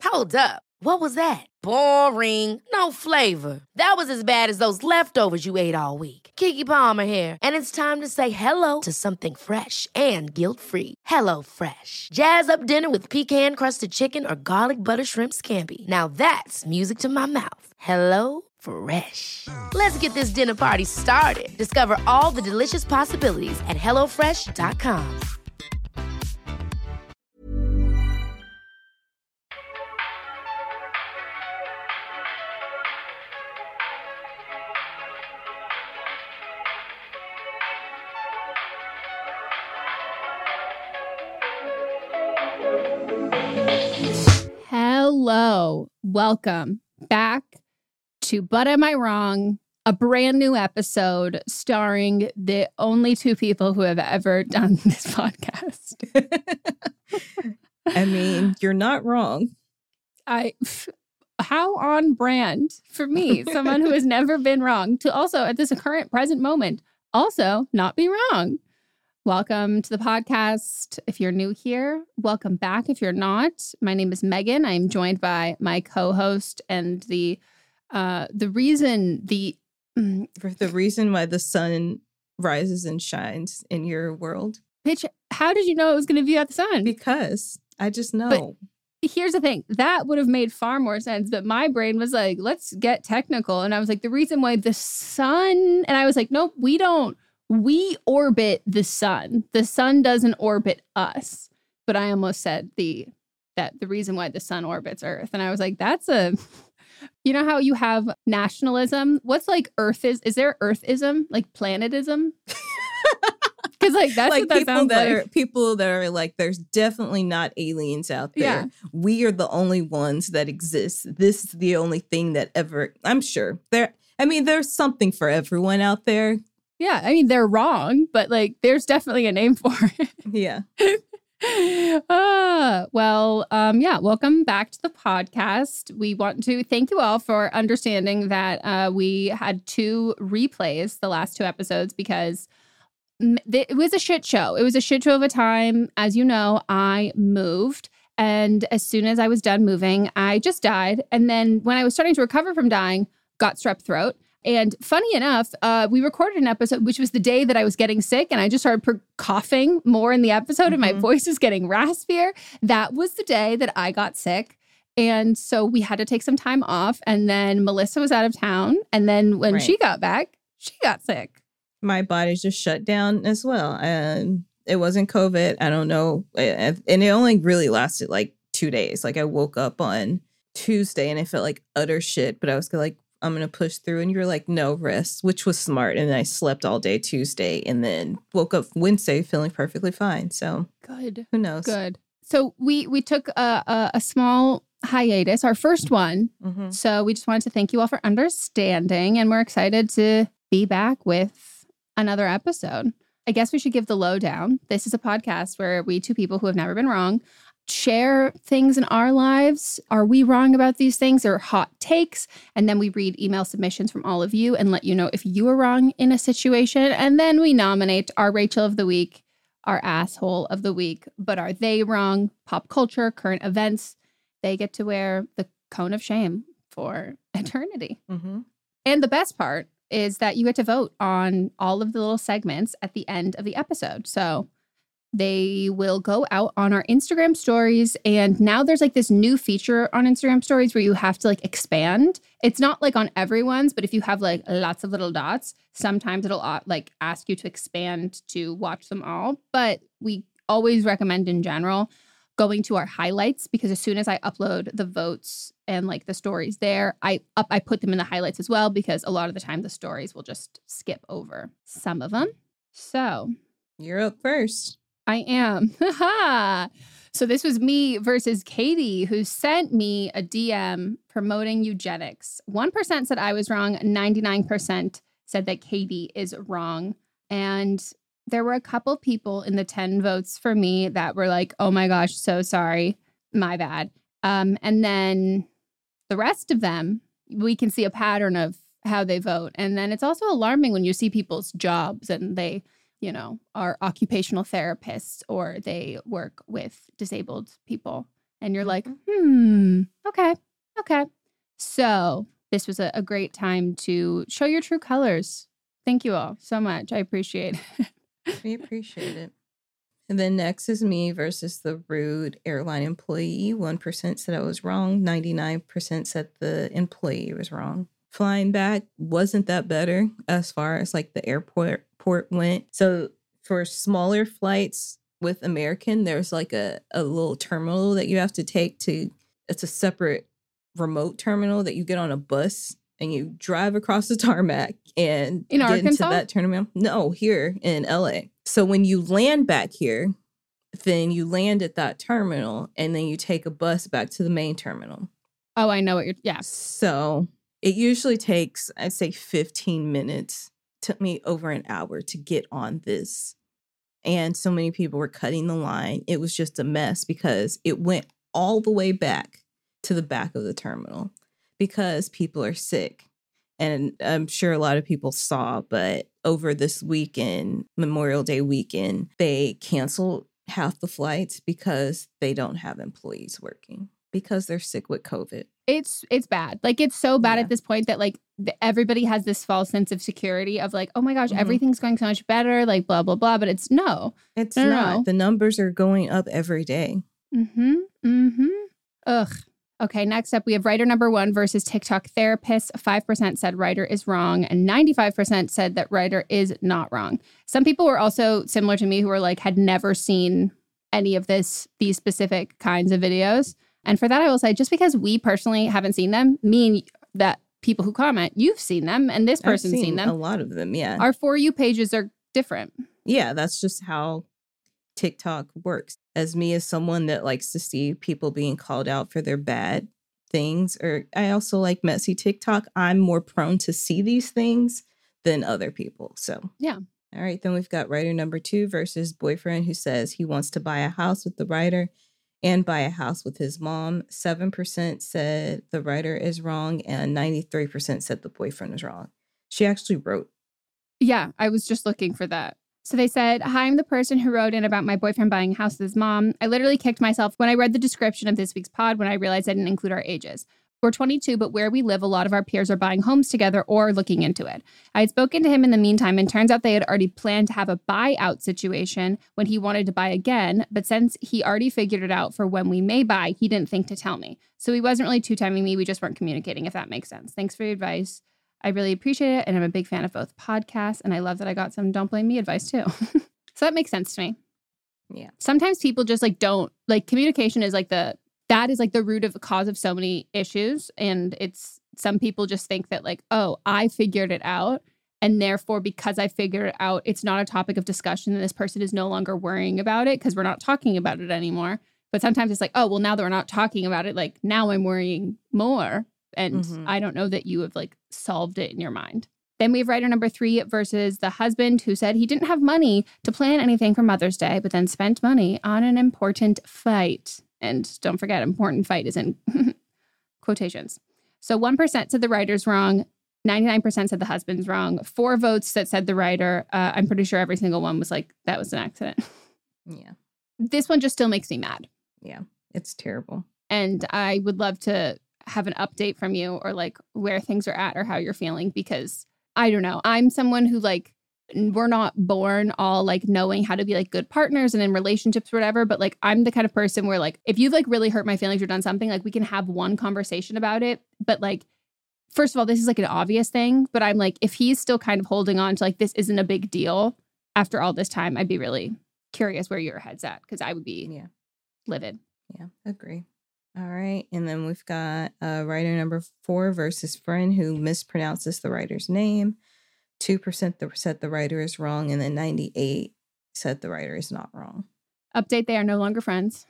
Hold up. What was that? Boring. No flavor. That was as bad as those leftovers you ate all week. Keke Palmer here. And it's time to say hello to something fresh and guilt-free. Hello Fresh. Jazz up dinner with pecan-crusted chicken or garlic butter shrimp scampi. Now that's music to my mouth. Hello Fresh. Let's get this dinner party started. Discover all the delicious possibilities at hellofresh.com. Hello, welcome back to But Am I Wrong? A brand new episode starring the only two people who have ever done this podcast. I mean, you're not wrong. How on brand for me, someone who has never been wrong, to also at this current present moment, also not be wrong. Welcome to the podcast. If you're new here, welcome back. If you're not, my name is Megan. I'm joined by my co-host and the reason why the sun rises and shines in your world. Pitch, how did you know it was going to be at the sun? Because I just know. But here's the thing. That would have made far more sense. But my brain was like, let's get technical. And I was like, the reason why the sun, and I was like, nope, we don't. We orbit the sun. The sun doesn't orbit us. But I almost said the reason why the sun orbits Earth. And I was like, you know how you have nationalism? What's like Earth is there Earthism? Like planetism? Because like that's like what that sounds like. People that are like, there's definitely not aliens out there. Yeah. We are the only ones that exist. This is the only thing that ever, I'm sure. There's something for everyone out there. Yeah, I mean, they're wrong, but like there's definitely a name for it. Yeah. Welcome back to the podcast. We want to thank you all for understanding that we had 2 replays the last 2 episodes because it was a shit show. It was a shit show of a time. As you know, I moved. And as soon as I was done moving, I just died. And then when I was starting to recover from dying, got strep throat. And funny enough, we recorded an episode, which was the day that I was getting sick, and I just started coughing more in the episode, and my voice is getting raspier. That was the day that I got sick. And so we had to take some time off. And then Melissa was out of town. And then when she got back, she got sick. My body just shut down as well. And it wasn't COVID. I don't know. And it only really lasted like 2 days. Like I woke up on Tuesday and I felt like utter shit, but I was like, I'm going to push through. And you were like, no, rest, which was smart. And I slept all day Tuesday and then woke up Wednesday feeling perfectly fine. So good. Who knows? Good. So we took a small hiatus, our first one. Mm-hmm. So we just wanted to thank you all for understanding. And we're excited to be back with another episode. I guess we should give the lowdown. This is a podcast where we, 2 people who have never been wrong, share things in our lives. Are we wrong about these things or hot takes? And then we read email submissions from all of you and let you know if you are wrong in a situation. And then we nominate our Rachel of the week, our asshole of the week. But are they wrong? Pop culture, current events, they get to wear the cone of shame for eternity. Mm-hmm. And the best part is that you get to vote on all of the little segments at the end of the episode. So they will go out on our Instagram stories. And now there's like this new feature on Instagram stories where you have to like expand. It's not like on everyone's, but if you have like lots of little dots, sometimes it'll like ask you to expand to watch them all. But we always recommend in general going to our highlights, because as soon as I upload the votes and like the stories there, I put them in the highlights as well, because a lot of the time the stories will just skip over some of them. So you're up first. I am. So this was me versus Katie, who sent me a DM promoting eugenics. 1% said I was wrong. 99% said that Katie is wrong. And there were a couple people in the 10 votes for me that were like, oh my gosh, so sorry. My bad. And then the rest of them, we can see a pattern of how they vote. And then it's also alarming when you see people's jobs and they, you know, are occupational therapists or they work with disabled people. And you're like, Mm-hmm. okay. So this was a great time to show your true colors. Thank you all so much. I appreciate it. We appreciate it. And then next is me versus the rude airline employee. 1% said I was wrong. 99% said the employee was wrong. Flying back wasn't that better as far as like the airport went. So for smaller flights with American, there's like a little terminal that you have to take to, it's a separate remote terminal that you get on a bus and you drive across the tarmac and In get Arkansas? into that terminal. No, here in LA. So when you land back here, then you land at that terminal and then you take a bus back to the main terminal. Oh, I know what you're, yeah. So it usually takes, I'd say 15 minutes. Took me over an hour to get on this. And so many people were cutting the line. It was just a mess because it went all the way back to the back of the terminal because people are sick. And I'm sure a lot of people saw, but over this weekend, Memorial Day weekend, they canceled half the flights because they don't have employees working because they're sick with COVID. It's bad. Like, it's so bad Yeah. at this point that like everybody has this false sense of security of like, oh my gosh, Mhm. everything's going so much better, like blah, blah, blah. But it's no. It's No, not. no. The numbers are going up every day. Ugh. Okay, next up, we have writer number 1 versus TikTok therapist. 5% said writer is wrong, and 95% said that writer is not wrong. Some people were also similar to me who were like, had never seen any of these specific kinds of videos. And for that, I will say, just because we personally haven't seen them, mean that people who comment, you've seen them, and this person's I've seen them. a lot of them, yeah. Our For You pages are different. Yeah, that's just how TikTok works. As me, as someone that likes to see people being called out for their bad things, or I also like messy TikTok, I'm more prone to see these things than other people. So, Yeah. All right, then we've got writer number 2 versus boyfriend who says he wants to buy a house with the writer and buy a house with his mom. 7% said the writer is wrong and 93% said the boyfriend is wrong. She actually wrote. Yeah, I was just looking for that. So they said, hi, I'm the person who wrote in about my boyfriend buying a house with his mom. I literally kicked myself when I read the description of this week's pod when I realized I didn't include our ages. We're 22, but where we live, a lot of our peers are buying homes together or looking into it. I had spoken to him in the meantime, and turns out they had already planned to have a buyout situation when he wanted to buy again. But since he already figured it out for when we may buy, he didn't think to tell me. So he wasn't really two-timing me. We just weren't communicating, if that makes sense. Thanks for your advice. I really appreciate it. And I'm a big fan of both podcasts. And I love that I got some Don't Blame Me advice too. So that makes sense to me. Yeah. Sometimes people just like don't, like, communication is like that is like the root of the cause of so many issues. And it's, some people just think that like, oh, I figured it out. And therefore, because I figured it out, it's not a topic of discussion. And this person is no longer worrying about it because we're not talking about it anymore. But sometimes it's like, oh, well, now that we're not talking about it, like now I'm worrying more. And I don't know that you have like solved it in your mind. Then we have writer number 3 versus the husband who said he didn't have money to plan anything for Mother's Day, but then spent money on an important fight. And don't forget, important fight is in quotations. So 1% said the writer's wrong. 99% said the husband's wrong. 4 votes that said the writer. I'm pretty sure every single one was like, that was an accident. Yeah. This one just still makes me mad. Yeah. It's terrible. And I would love to have an update from you or like where things are at or how you're feeling, because I don't know. I'm someone who like, we're not born all like knowing how to be like good partners and in relationships or whatever. But like, I'm the kind of person where like, if you've like really hurt my feelings or done something, like we can have one conversation about it. But like, first of all, this is like an obvious thing, but I'm like, if he's still kind of holding on to like, this isn't a big deal after all this time, I'd be really curious where your head's at. Cause I would be livid. Yeah. Agree. All right. And then we've got writer number 4 versus friend who mispronounces the writer's name. 2% said the writer is wrong. And then 98 said the writer is not wrong. Update, they are no longer friends.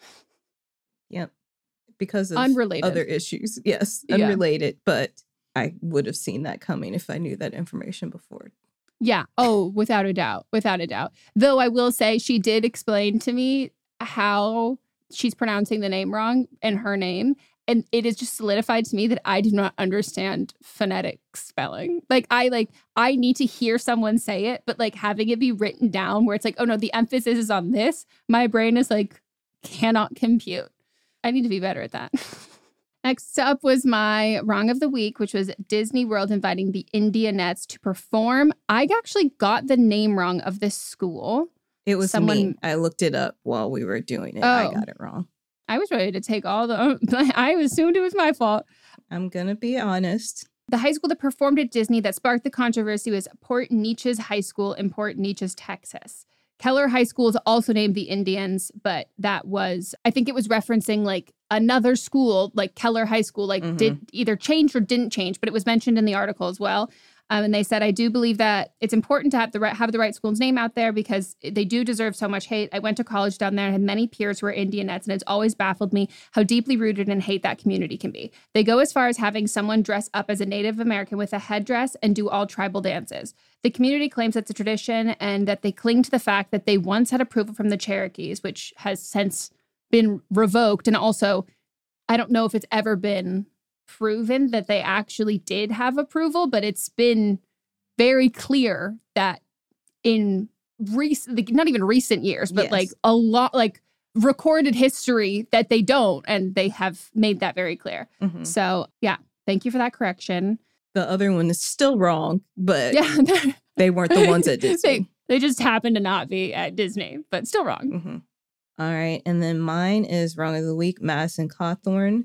Yep. Because of Unrelated. other issues. Yes. Unrelated. But I would have seen that coming if I knew that information before. Yeah. Oh, without a doubt. Without a doubt. Though I will say she did explain to me how she's pronouncing the name wrong and her name. And it is just solidified to me that I do not understand phonetic spelling. Like I need to hear someone say it, but like having it be written down where it's like, oh no, the emphasis is on this. My brain is like, cannot compute. I need to be better at that. Next up was my wrong of the week, which was Disney World inviting the Indianettes to perform. I actually got the name wrong of this school. It was me. I looked it up while we were doing it. I got it wrong. I was ready to take all the... I assumed it was my fault. I'm going to be honest. The high school that performed at Disney that sparked the controversy was Port Neches High School in Port Neches, Texas. Keller High School is also named the Indians, but that was, I think it was referencing like another school, like Keller High School, like did either change or didn't change, but it was mentioned in the article as well. And they said, I do believe that it's important to have the right school's name out there because they do deserve so much hate. I went to college down there and had many peers who were Indianettes, and it's always baffled me how deeply rooted in hate that community can be. They go as far as having someone dress up as a Native American with a headdress and do all tribal dances. The community claims it's a tradition and that they cling to the fact that they once had approval from the Cherokees, which has since been revoked. And also, I don't know if it's ever been proven that they actually did have approval, but it's been very clear that in recent, not even recent years, but like a lot, like recorded history that they don't, and they have made that very clear. So yeah, thank you for that correction. The other one is still wrong, but they weren't the ones at Disney. They just happened to not be at Disney, but still wrong. All right, and then mine is wrong of the week, Madison Cawthorn.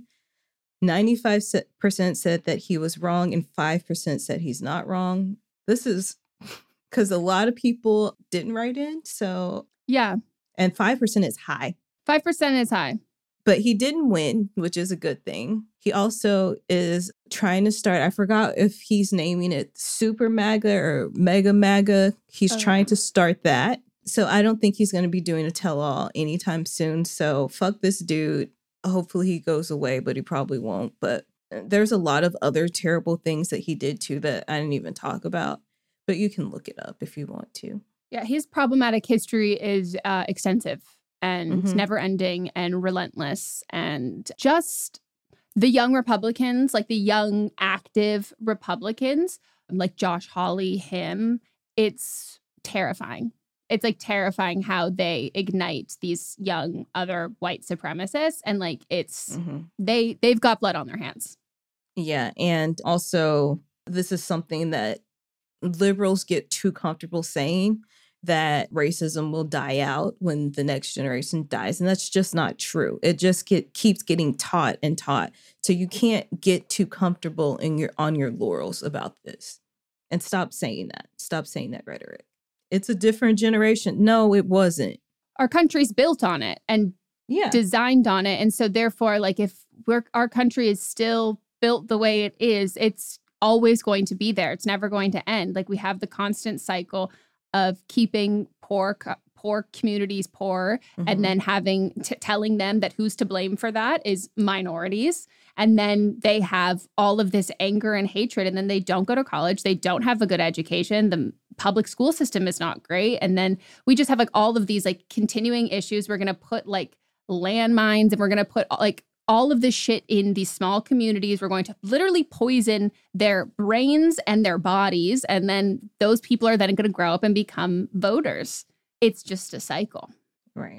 95% said that he was wrong and 5% said he's not wrong. This is because a lot of people didn't write in. So yeah. And 5% is high. 5% is high. But he didn't win, which is a good thing. He also is trying to start, I forgot if he's naming it Super MAGA or Mega MAGA. He's trying to start that. So I don't think he's going to be doing a tell-all anytime soon. So fuck this dude. Hopefully he goes away, but he probably won't. But there's a lot of other terrible things that he did too that I didn't even talk about. But you can look it up if you want to. Yeah, his problematic history is extensive and never ending and relentless. And just the young Republicans, like the young active Republicans, like Josh Hawley, him, it's terrifying. It's like terrifying how they ignite these young other white supremacists, and like it's they've got blood on their hands. Yeah, and also this is something that liberals get too comfortable saying, that racism will die out when the next generation dies, and that's just not true. It just keeps getting taught and taught. So you can't get too comfortable on your laurels about this, and stop saying that. Stop saying that rhetoric. It's a different generation. No, it wasn't. Our country's built on it and designed on it. And so therefore, like if our country is still built the way it is, it's always going to be there. It's never going to end. Like we have the constant cycle of keeping poor communities poor and then having telling them that who's to blame for that is minorities. And then they have all of this anger and hatred, and then they don't go to college. They don't have a good education. The public school system is not great. And then we just have like all of these like continuing issues. We're going to put like landmines, and we're going to put like all of this shit in these small communities. We're going to literally poison their brains and their bodies. And then those people are then going to grow up and become voters. It's just a cycle. Right.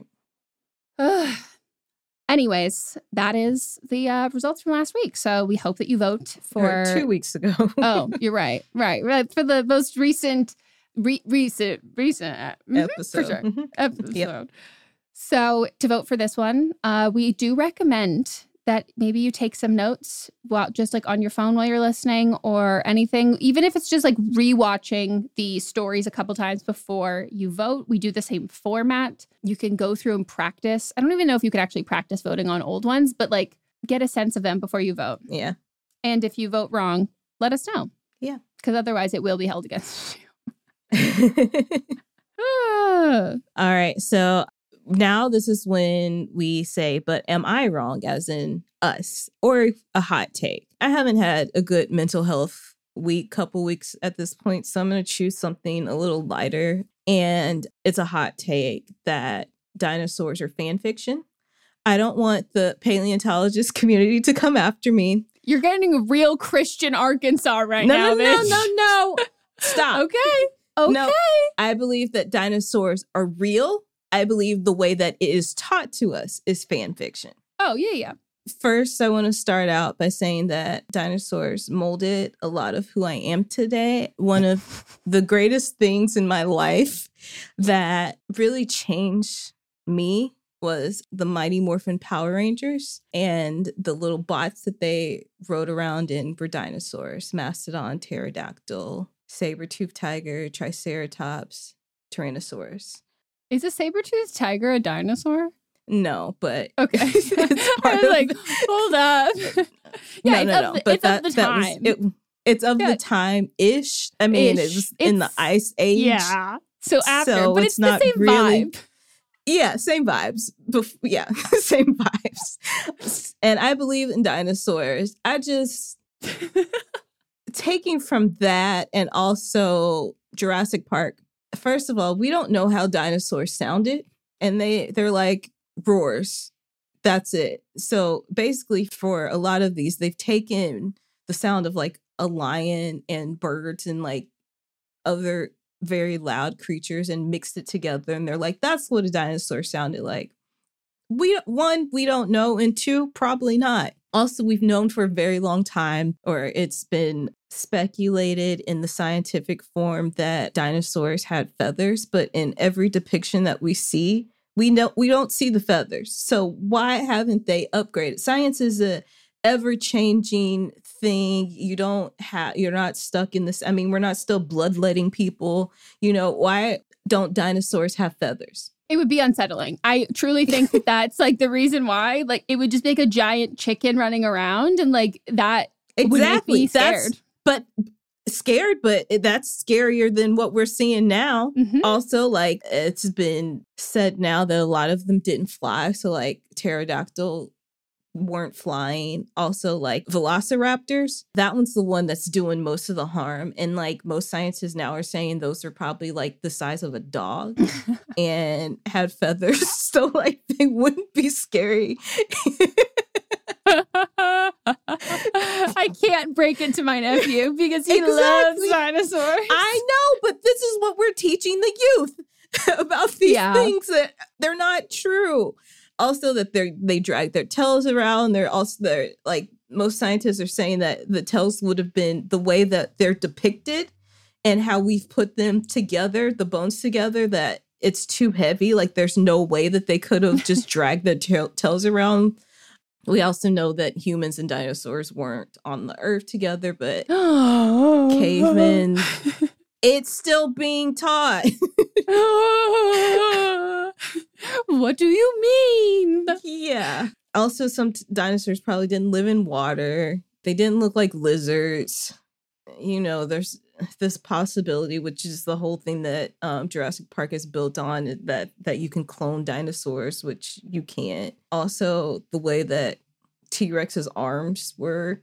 Anyways, that is the results from last week. So we hope that you vote for 2 weeks ago. Oh, you're right. Right. For the most recent episode. For sure. Episode. Yep. So to vote for this one, we do recommend that maybe you take some notes while just like on your phone while you're listening or anything, even if it's just like rewatching the stories a couple times before you vote. We do the same format. You can go through and practice. I don't even know if you could actually practice voting on old ones, but like get a sense of them before you vote. Yeah. And if you vote wrong, let us know. Yeah. Because otherwise it will be held against you. All right. So now this is when we say, but am I wrong, as in us, or a hot take? I haven't had a good mental health couple weeks at this point, so I'm going to choose something a little lighter. And it's a hot take that dinosaurs are fan fiction. I don't want the paleontologist community to come after me. You're getting a real Christian Arkansas right now, bitch. No. Stop. Okay. No, I believe that dinosaurs are real. I believe the way that it is taught to us is fan fiction. Oh, yeah. First, I want to start out by saying that dinosaurs molded a lot of who I am today. One of the greatest things in my life that really changed me was the Mighty Morphin Power Rangers, and the little bots that they rode around in were dinosaurs: Mastodon, Pterodactyl, saber-toothed tiger, Triceratops, Tyrannosaurus. Is a saber-toothed tiger a dinosaur? No, but okay. I was like, hold up. Yeah, no. But it's of the time. It's of the time-ish. I mean, it was in the Ice Age. Yeah. So after, but it's not the same really, vibe. Yeah, same vibes. Yeah, same vibes. And I believe in dinosaurs. I just, taking from that and also Jurassic Park, first of all, we don't know how dinosaurs sounded. And they're like roars. That's it. So basically for a lot of these, they've taken the sound of like a lion and birds and like other very loud creatures and mixed it together. And they're like, that's what a dinosaur sounded like. We don't know. And two, probably not. Also, we've known for a very long time, or it's been speculated in the scientific form, that dinosaurs had feathers. But in every depiction that we see, we don't see the feathers. So why haven't they upgraded? Science is a ever-changing thing. You're not stuck in this. I mean, we're not still bloodletting people. Why don't dinosaurs have feathers? It would be unsettling. I truly think that that's like the reason why. Like, it would just make a giant chicken running around, and like that would make me scared. Scared, but that's scarier than what we're seeing now. Mm-hmm. Also, like, it's been said now that a lot of them didn't fly. So like pterodactyl weren't flying. Also, like velociraptors, that one's the one that's doing most of the harm. And like most scientists now are saying those are probably like the size of a dog and had feathers. So like they wouldn't be scary. I can't break it to my nephew because he loves dinosaurs. I know, but this is what we're teaching the youth about these things that they're not true. Also, that they drag their tails around. They're like, most scientists are saying that the tails would have been the way that they're depicted and how we've put them together, the bones together, that it's too heavy. Like there's no way that they could have just dragged their tails around. We also know that humans and dinosaurs weren't on the earth together, but cavemen, it's still being taught. What do you mean? Yeah. Also, some dinosaurs probably didn't live in water. They didn't look like lizards. There's this possibility, which is the whole thing that Jurassic Park is built on, that you can clone dinosaurs, which you can't. Also, the way that T-Rex's arms were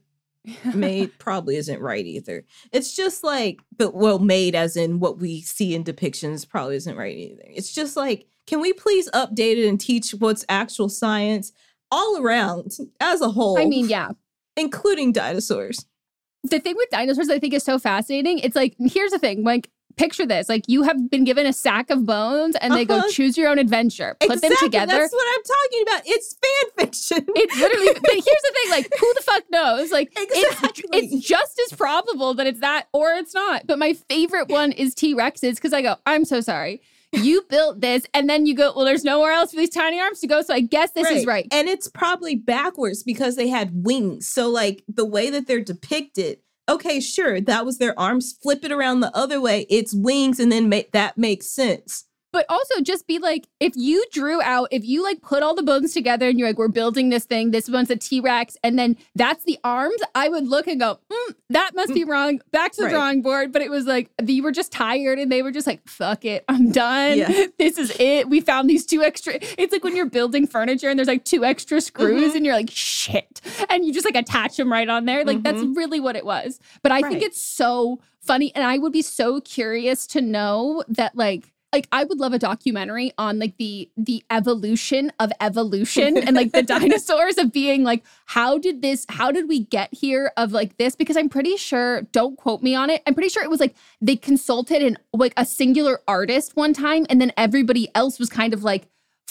made probably isn't right either. It's just like, made as in what we see in depictions probably isn't right either. It's just like, can we please update it and teach what's actual science all around as a whole? I mean, yeah. Including dinosaurs. The thing with dinosaurs I think is so fascinating. It's like, here's the thing, like, picture this. Like, you have been given a sack of bones and they go choose your own adventure. Put them together. That's what I'm talking about. It's fan fiction. It's literally, but here's the thing, like, who the fuck knows? Like, it's just as probable that it's that or it's not. But my favorite one is T-Rexes, because I go, I'm so sorry. You built this, and then you go, well, there's nowhere else for these tiny arms to go, so I guess this is right. And it's probably backwards because they had wings. So, like, the way that they're depicted, okay, sure, that was their arms. Flip it around the other way, it's wings, and then that makes sense. But also just be like, if you like put all the bones together and you're like, we're building this thing, this one's a T-Rex, and then that's the arms, I would look and go, that must be wrong. Back to the drawing board. But it was like, you were just tired and they were just like, fuck it, I'm done. Yeah. This is it. We found these 2 extra. It's like when you're building furniture and there's like 2 extra screws and you're like, shit. And you just like attach them right on there. Like that's really what it was. But I think it's so funny. And I would be so curious to know that like I would love a documentary on like the evolution of evolution and like the dinosaurs of being like, how did we get here of like this? Because I'm pretty sure, don't quote me on it, I'm pretty sure it was like they consulted like a singular artist one time and then everybody else was kind of like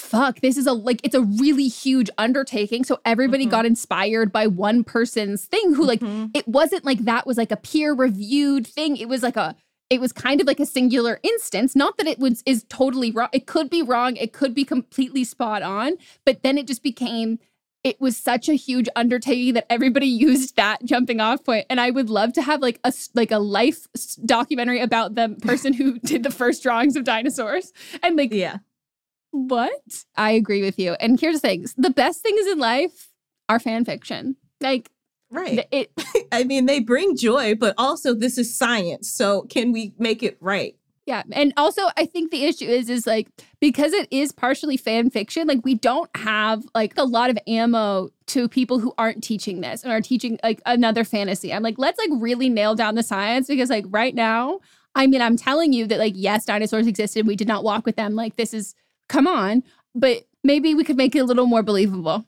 fuck, this is it's a really huge undertaking. So everybody got inspired by one person's thing who it wasn't like that was like a peer reviewed thing. It was kind of like a singular instance. Not that is totally wrong. It could be wrong. It could be completely spot on. But then it just became, it was such a huge undertaking that everybody used that jumping off point. And I would love to have a life documentary about the person who did the first drawings of dinosaurs. And what? I agree with you. And here's the thing. The best things in life are fan fiction. Right. I mean, they bring joy, but also this is science. So can we make it right? Yeah. And also, I think the issue is because it is partially fan fiction, we don't have a lot of ammo to people who aren't teaching this and are teaching another fantasy. I'm let's really nail down the science, because right now, I mean, I'm telling you that yes, dinosaurs existed. We did not walk with them. This is, come on. But maybe we could make it a little more believable.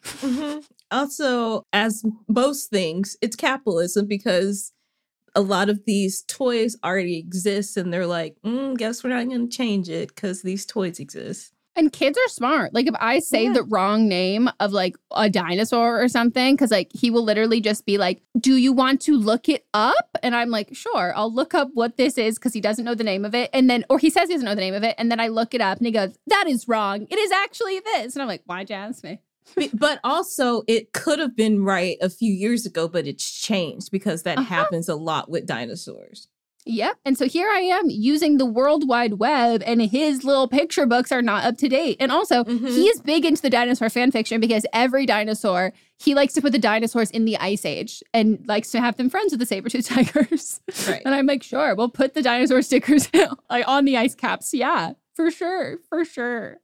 Also, as most things, it's capitalism, because a lot of these toys already exist and they're guess we're not going to change it because these toys exist. And kids are smart. If I say the wrong name of a dinosaur or something, because he will literally just be do you want to look it up? And I'm sure, I'll look up what this is, because he doesn't know the name of it. And then, or he says he doesn't know the name of it. And then I look it up and he goes, that is wrong. It is actually this. And I'm why'd you ask me? But also, it could have been right a few years ago, but it's changed, because that happens a lot with dinosaurs. Yep. And so here I am using the World Wide Web, and his little picture books are not up to date. And also, he is big into the dinosaur fan fiction, because every dinosaur, he likes to put the dinosaurs in the Ice Age and likes to have them friends with the saber-toothed tigers. Right. And I'm sure, we'll put the dinosaur stickers on the ice caps. Yeah, for sure. For sure.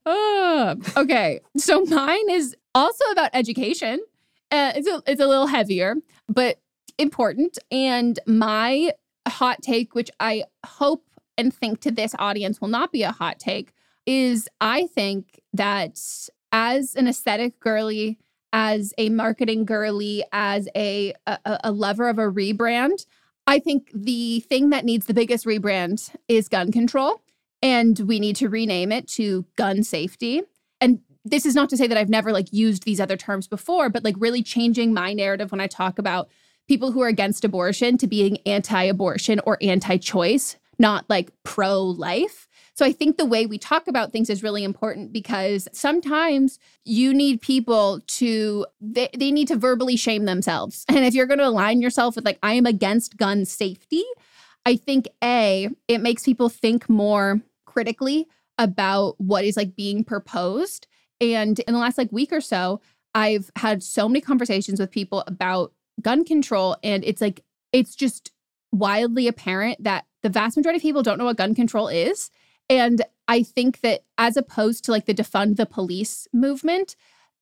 Okay. So mine is also about education. It's a little heavier, but important. And my hot take, which I hope and think to this audience will not be a hot take, is I think that as an aesthetic girly, as a marketing girly, as a lover of a rebrand, I think the thing that needs the biggest rebrand is gun control. And we need to rename it to gun safety. And this is not to say that I've never used these other terms before, but really changing my narrative when I talk about people who are against abortion to being anti-abortion or anti-choice, not pro-life. So I think the way we talk about things is really important, because sometimes you need people to, they need to verbally shame themselves. And if you're going to align yourself with I am against gun safety, I think it makes people think more critically about what is being proposed. And in the last week or so, I've had so many conversations with people about gun control, and it's just wildly apparent that the vast majority of people don't know what gun control is. And I think that as opposed to the defund the police movement,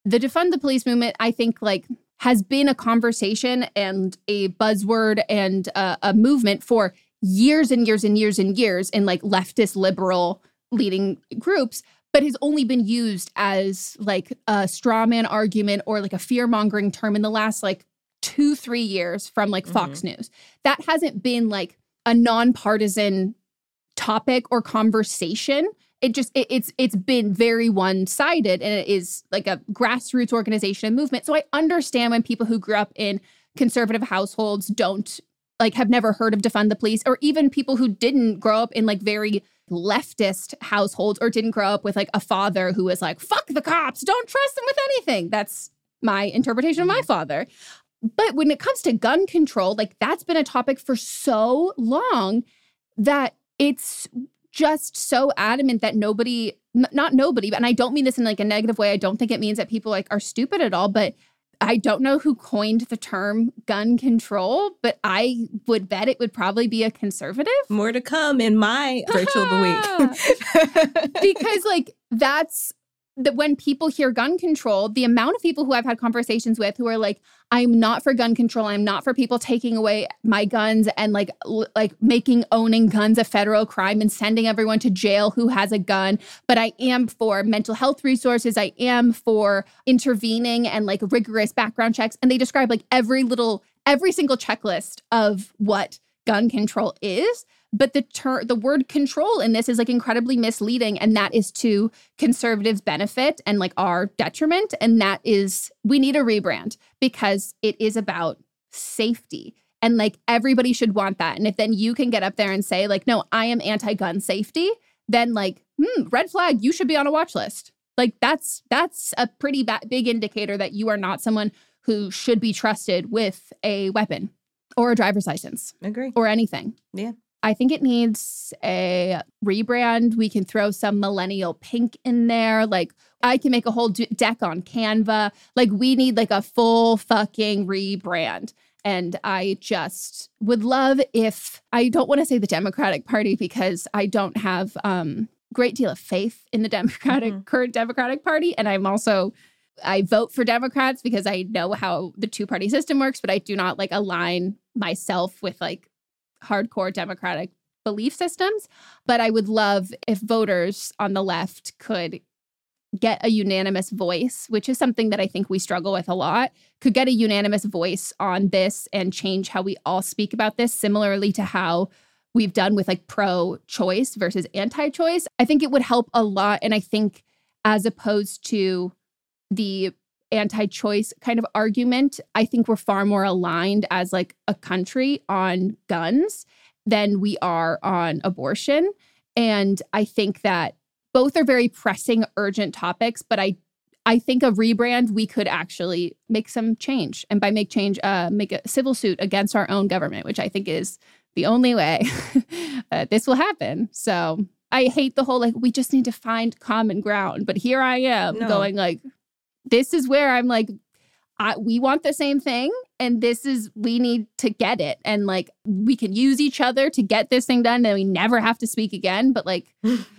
I think has been a conversation and a buzzword and a movement for years and years and years and years in leftist liberal leading groups, but has only been used as a straw man argument or a fear mongering term in the last 2-3 years from Fox News. That hasn't been a nonpartisan topic or conversation. It's been very one-sided, and it is a grassroots organization and movement. So I understand when people who grew up in conservative households don't have never heard of defund the police, or even people who didn't grow up in very leftist households, or didn't grow up with a father who was fuck the cops, don't trust them with anything. That's my interpretation of my father. But when it comes to gun control, that's been a topic for so long that it's just so adamant that not nobody, and I don't mean this in a negative way. I don't think it means that people are stupid at all, but I don't know who coined the term gun control, but I would bet it would probably be a conservative. More to come in my Rachel of the Week. Because that's that when people hear gun control, the amount of people who I've had conversations with who are I'm not for gun control. I'm not for people taking away my guns and making owning guns a federal crime and sending everyone to jail who has a gun. But I am for mental health resources. I am for intervening and rigorous background checks. And they describe every single checklist of what gun control is. But the word control in this is like incredibly misleading. And that is to conservatives' benefit and like our detriment. And that is, we need a rebrand because it is about safety. And like everybody should want that. And if then you can get up there and say like, no, I am anti-gun safety, then like, red flag, you should be on a watch list. Like that's a pretty big indicator that you are not someone who should be trusted with a weapon or a driver's license. Agree. Or anything. Yeah. I think it needs a rebrand. We can throw some millennial pink in there. Like I can make a whole deck on Canva. Like we need like a full fucking rebrand. And I just would love if, I don't want to say the Democratic Party because I don't have great deal of faith in the current Democratic Party. And I vote for Democrats because I know how the two-party system works, but I do not like align myself with like hardcore Democratic belief systems. But I would love if voters on the left could get a unanimous voice, which is something that I think we struggle with a lot, could get a unanimous voice on this and change how we all speak about this, similarly to how we've done with like pro-choice versus anti-choice. I think it would help a lot. And I think as opposed to the anti-choice kind of argument, I think we're far more aligned as like a country on guns than we are on abortion. And I think that both are very pressing, urgent topics, but I think a rebrand, we could actually make some change. And by make change, make a civil suit against our own government, which I think is the only way this will happen. So I hate the whole, like, we just need to find common ground. But here I am going like, this is where I'm like, we want the same thing. And we need to get it. And like, we can use each other to get this thing done and we never have to speak again. But like,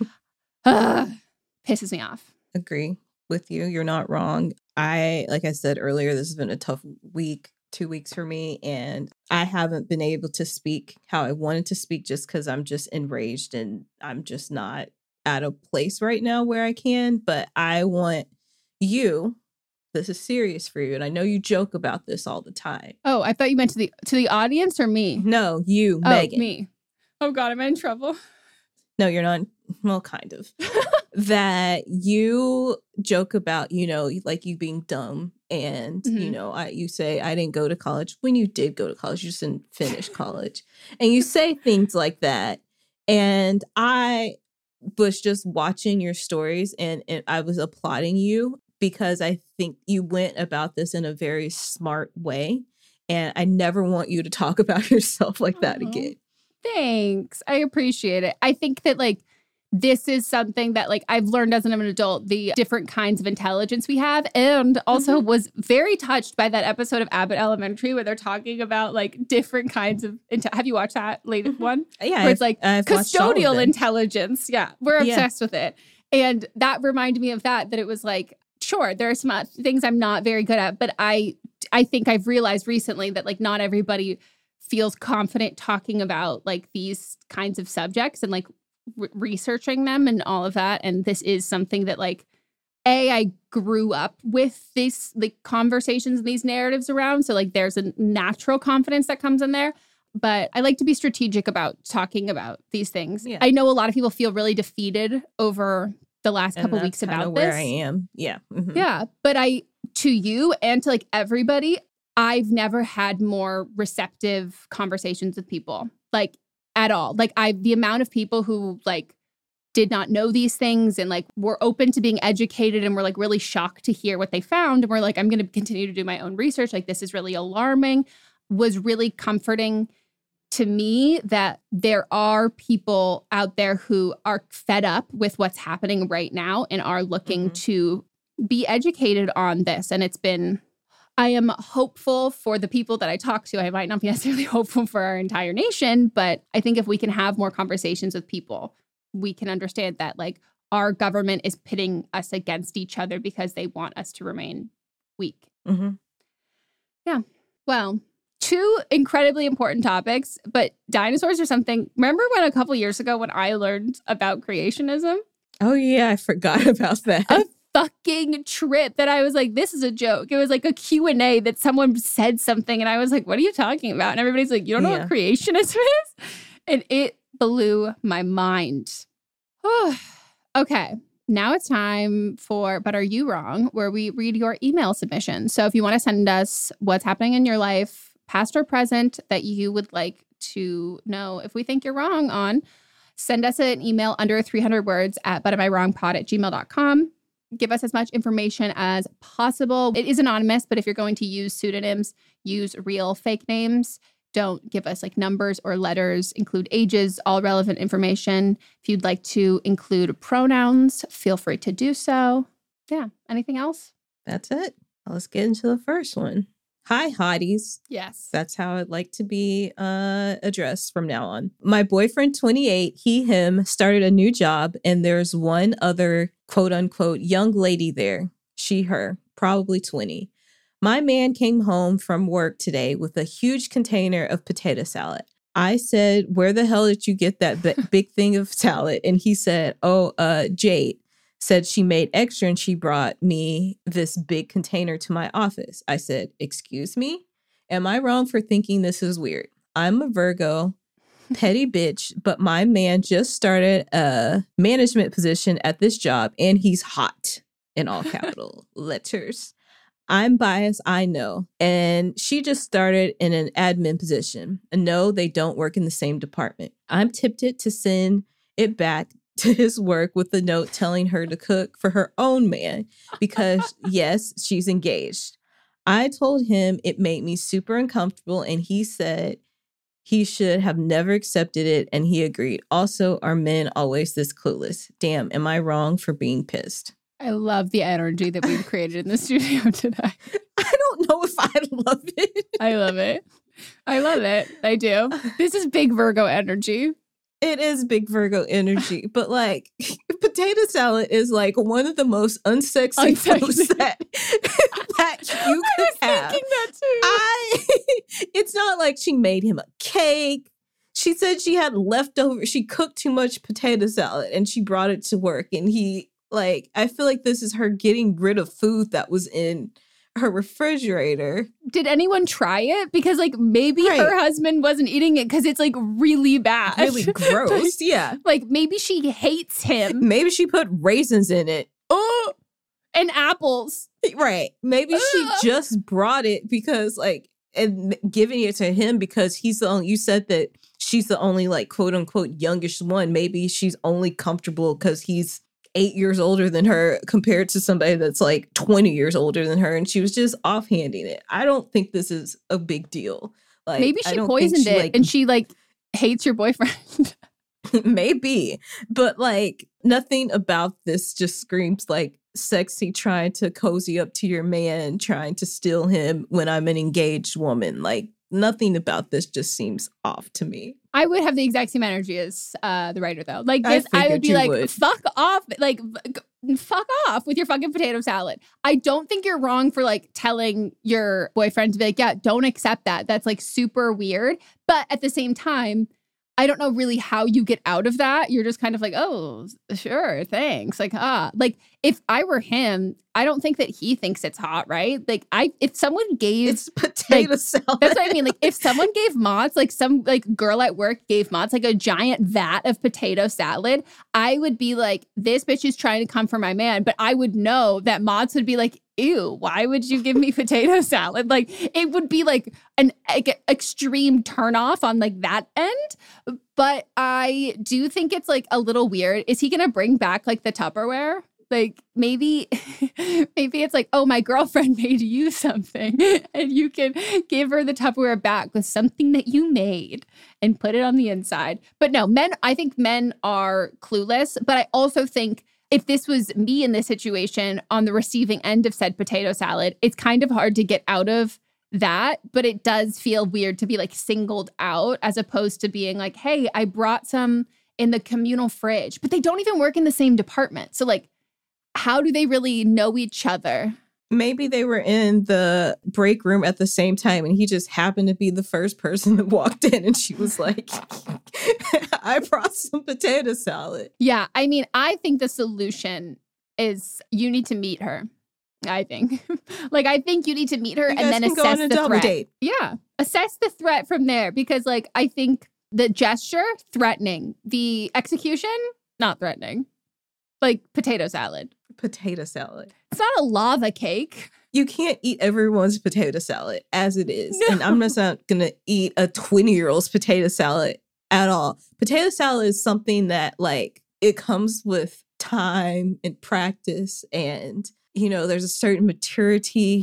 pisses me off. Agree with you. You're not wrong. Like I said earlier, this has been a tough week, 2 weeks for me. And I haven't been able to speak how I wanted to speak just because I'm just enraged and I'm just not at a place right now where I can. But I want you, this is serious for you. And I know you joke about this all the time. Oh, I thought you meant to the audience or me? No, you, Megan. Me. Oh God, am I in trouble? No, you're not. Well, kind of. That you joke about, like you being dumb. And, you say, I didn't go to college when you did go to college. You just didn't finish college. And you say things like that. And I was just watching your stories and I was applauding you because I think you went about this in a very smart way. And I never want you to talk about yourself like that again. Thanks. I appreciate it. I think that like, this is something that like I've learned as an adult, the different kinds of intelligence we have, and also was very touched by that episode of Abbott Elementary where they're talking about like different kinds of, have you watched that latest one? Yeah. Where it's like custodial intelligence. Yeah. We're obsessed with it. And that reminded me of that it was like, sure, there are some things I'm not very good at, but I think I've realized recently that like not everybody feels confident talking about like these kinds of subjects and like researching them and all of that. And this is something that like, I grew up with these like conversations and these narratives around. So like there's a natural confidence that comes in there. But I like to be strategic about talking about these things. Yeah. I know a lot of people feel really defeated over the last couple weeks about this. Where I am. Yeah. Mm-hmm. Yeah. But to you and to like everybody, I've never had more receptive conversations with people. Like at all. Like the amount of people who like did not know these things and like were open to being educated and were like really shocked to hear what they found and were like, I'm going to continue to do my own research. Like this is really alarming, was really comforting to me that there are people out there who are fed up with what's happening right now and are looking to be educated on this. And I am hopeful for the people that I talk to. I might not be necessarily hopeful for our entire nation, but I think if we can have more conversations with people, we can understand that like our government is pitting us against each other because they want us to remain weak. Mm-hmm. Yeah. Well, 2 incredibly important topics, but dinosaurs are something. Remember when a couple years ago when I learned about creationism? Oh yeah, I forgot about that. A fucking trip that I was like, this is a joke. It was like a Q&A that someone said something and I was like, what are you talking about? And everybody's like, you don't know what creationism is? And blew my mind. Okay. Now it's time for But Are You Wrong, where we read your email submission. So if you want to send us what's happening in your life, past or present, that you would like to know if we think you're wrong on, send us an email under 300 words at butamIwrongpod@gmail.com. Give us as much information as possible. It is anonymous, but if you're going to use pseudonyms, use real fake names. Don't give us like numbers or letters. Include ages, all relevant information. If you'd like to include pronouns, feel free to do so. Yeah. Anything else? That's it. Let's get into the first one. Hi, hotties. Yes. That's how I'd like to be addressed from now on. My boyfriend, 28, him, started a new job, and there's one other quote unquote young lady there. She, her, probably 20. My man came home from work today with a huge container of potato salad. I said, where the hell did you get that big thing of salad? And he said, Jade said she made extra and she brought me this big container to my office. I said, excuse me? Am I wrong for thinking this is weird? I'm a Virgo, petty bitch, but my man just started a management position at this job and he's hot in all capital letters. I'm biased, I know. And she just started in an admin position. And no, they don't work in the same department. I'm tempted to send it back to his work with a note telling her to cook for her own man because, yes, she's engaged. I told him it made me super uncomfortable and he said he should have never accepted it and he agreed. Also, are men always this clueless? Damn, am I wrong for being pissed? I love the energy that we've created in the studio today. I don't know if I love it. I love it. I love it. I do. This is big Virgo energy. It is big Virgo energy, but like potato salad is like one of the most unsexy foods that you could have. Thinking that too. It's not like she made him a cake. She said she had leftover. She cooked too much potato salad and she brought it to work. And I feel like this is her getting rid of food that was in her refrigerator. Did anyone try it? Because like maybe her husband wasn't eating it because it's like really bad. Really gross. Yeah. Like maybe she hates him. Maybe she put raisins in it. Oh, and apples. Right. Maybe she just brought it because and giving it to him because he's the only, you said that she's the only like quote unquote youngest one. Maybe she's only comfortable because he's 8 years older than her compared to somebody that's like 20 years older than her. And she was just offhanding it. I don't think this is a big deal. Like maybe she poisoned it and she like hates your boyfriend. Maybe. But like nothing about this just screams like sexy trying to cozy up to your man, trying to steal him when I'm an engaged woman. Like nothing about this just seems off to me. I would have the exact same energy as the writer, though. Like this, I would be like, fuck off. Like, fuck off with your fucking potato salad. I don't think you're wrong for like telling your boyfriend to be like, yeah, don't accept that. That's like super weird. But at the same time, I don't know really how you get out of that. You're just kind of like, oh, sure, thanks. Like, if I were him, I don't think that he thinks it's hot, right? Like, if someone gave it's potato salad, that's what I mean. Like, if someone gave Mott's, like some like girl at work gave Mott's like a giant vat of potato salad, I would be like, this bitch is trying to come for my man. But I would know that Mott's would be like, ew, why would you give me potato salad? Like, it would be like an extreme turnoff on like that end. But I do think it's like a little weird. Is he going to bring back like the Tupperware? Like maybe it's like, oh, my girlfriend made you something and you can give her the Tupperware back with something that you made and put it on the inside. But no, I think men are clueless. But I also think if this was me in this situation on the receiving end of said potato salad, it's kind of hard to get out of that. But it does feel weird to be like singled out as opposed to being like, hey, I brought some in the communal fridge, but they don't even work in the same department. So like, how do they really know each other? Maybe they were in the break room at the same time and he just happened to be the first person that walked in and she was like, I brought some potato salad. Yeah, I mean, I think the solution is you need to meet her. I think. I think you need to meet her and then assess the threat. Date. Yeah, assess the threat from there because I think The gesture, threatening. The execution, not threatening. Like potato salad. Potato salad. It's not a lava cake. You can't eat everyone's potato salad as it is. No. And I'm just not going to eat a 20-year-old's potato salad at all. Potato salad is something that, like, it comes with time and practice. And, you know, there's a certain maturity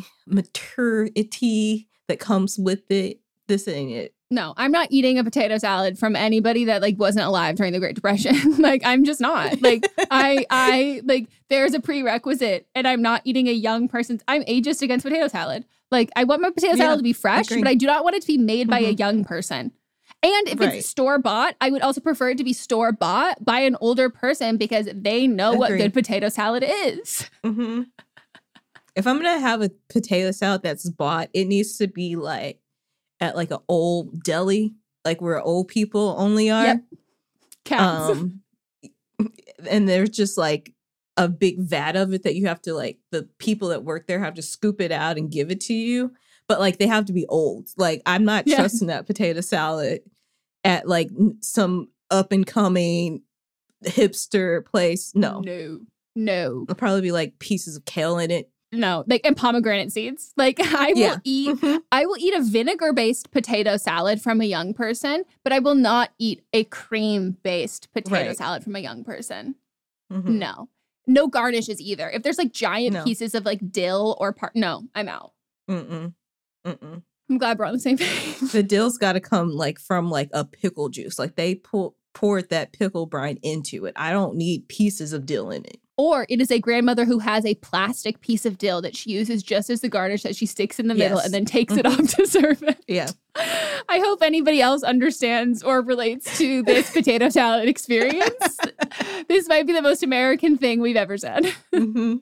that comes with it. This ain't it. No, I'm not eating a potato salad from anybody that like wasn't alive during the Great Depression. Like, I'm just not. Like, I like, there's a prerequisite, and I'm not eating a young person's. I'm ageist against potato salad. Like, I want my potato salad to be fresh, but I do not want it to be made by a young person. And if it's store-bought, I would also prefer it to be store-bought by an older person because they know what good potato salad is. Mm-hmm. If I'm going to have a potato salad that's bought, it needs to be like at like an old deli, like where old people only are. Yep. Cats. And there's just like a big vat of it that you have to, like, the people that work there have to scoop it out and give it to you. But like, they have to be old. Like, I'm not trusting that potato salad at like some up and coming hipster place. No. It'll probably be like pieces of kale in it. No, like, and pomegranate seeds. Like, I will eat a vinegar-based potato salad from a young person, but I will not eat a cream-based potato salad from a young person. Mm-hmm. No garnishes either. If there's like giant pieces of like dill or no, I'm out. I'm glad we're on the same page. The dill's got to come like from like a pickle juice. Like, they poured that pickle brine into it. I don't need pieces of dill in it. Or it is a grandmother who has a plastic piece of dill that she uses just as the garnish that she sticks in the middle and then takes it off to serve it. Yeah. I hope anybody else understands or relates to this potato salad experience. This might be the most American thing we've ever said. Mm-hmm.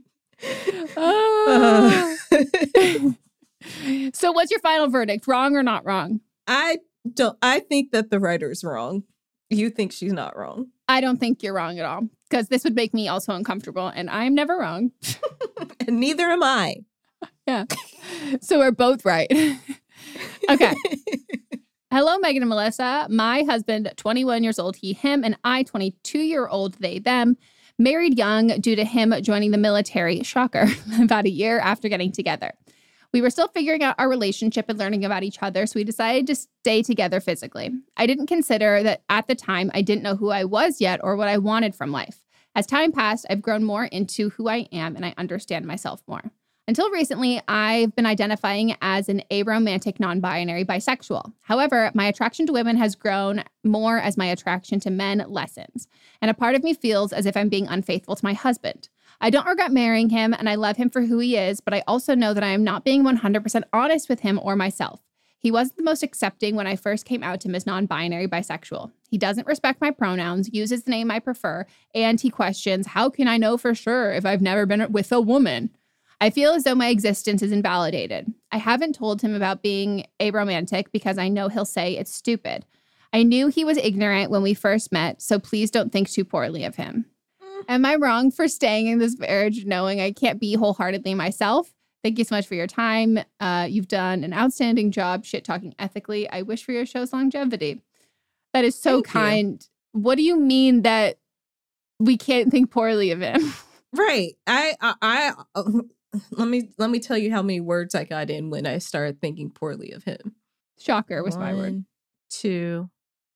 So what's your final verdict? Wrong or not wrong? I think that the writer is wrong. You think she's not wrong. I don't think you're wrong at all, because this would make me also uncomfortable, and I'm never wrong. And neither am I. Yeah. So we're both right. Okay. Hello, Megan and Melissa. My husband, 21 years old, he, him, and I, 22-year-old, they, them, married young due to him joining the military, shocker, about a year after getting together. We were still figuring out our relationship and learning about each other, so we decided to stay together physically. I didn't consider that at the time I didn't know who I was yet or what I wanted from life. As time passed, I've grown more into who I am and I understand myself more. Until recently, I've been identifying as an aromantic, non-binary bisexual. However, my attraction to women has grown more as my attraction to men lessens, and a part of me feels as if I'm being unfaithful to my husband. I don't regret marrying him, and I love him for who he is, but I also know that I am not being 100% honest with him or myself. He wasn't the most accepting when I first came out to him as non-binary bisexual. He doesn't respect my pronouns, uses the name I prefer, and he questions, how can I know for sure if I've never been with a woman? I feel as though my existence is invalidated. I haven't told him about being aromantic because I know he'll say it's stupid. I knew he was ignorant when we first met, so please don't think too poorly of him. Am I wrong for staying in this marriage knowing I can't be wholeheartedly myself? Thank you so much for your time. You've done an outstanding job shit-talking ethically. I wish for your show's longevity. That is so kind. What do you mean that we can't think poorly of him? Right. I let me tell you how many words I got in when I started thinking poorly of him. Shocker was my word. 1, 2,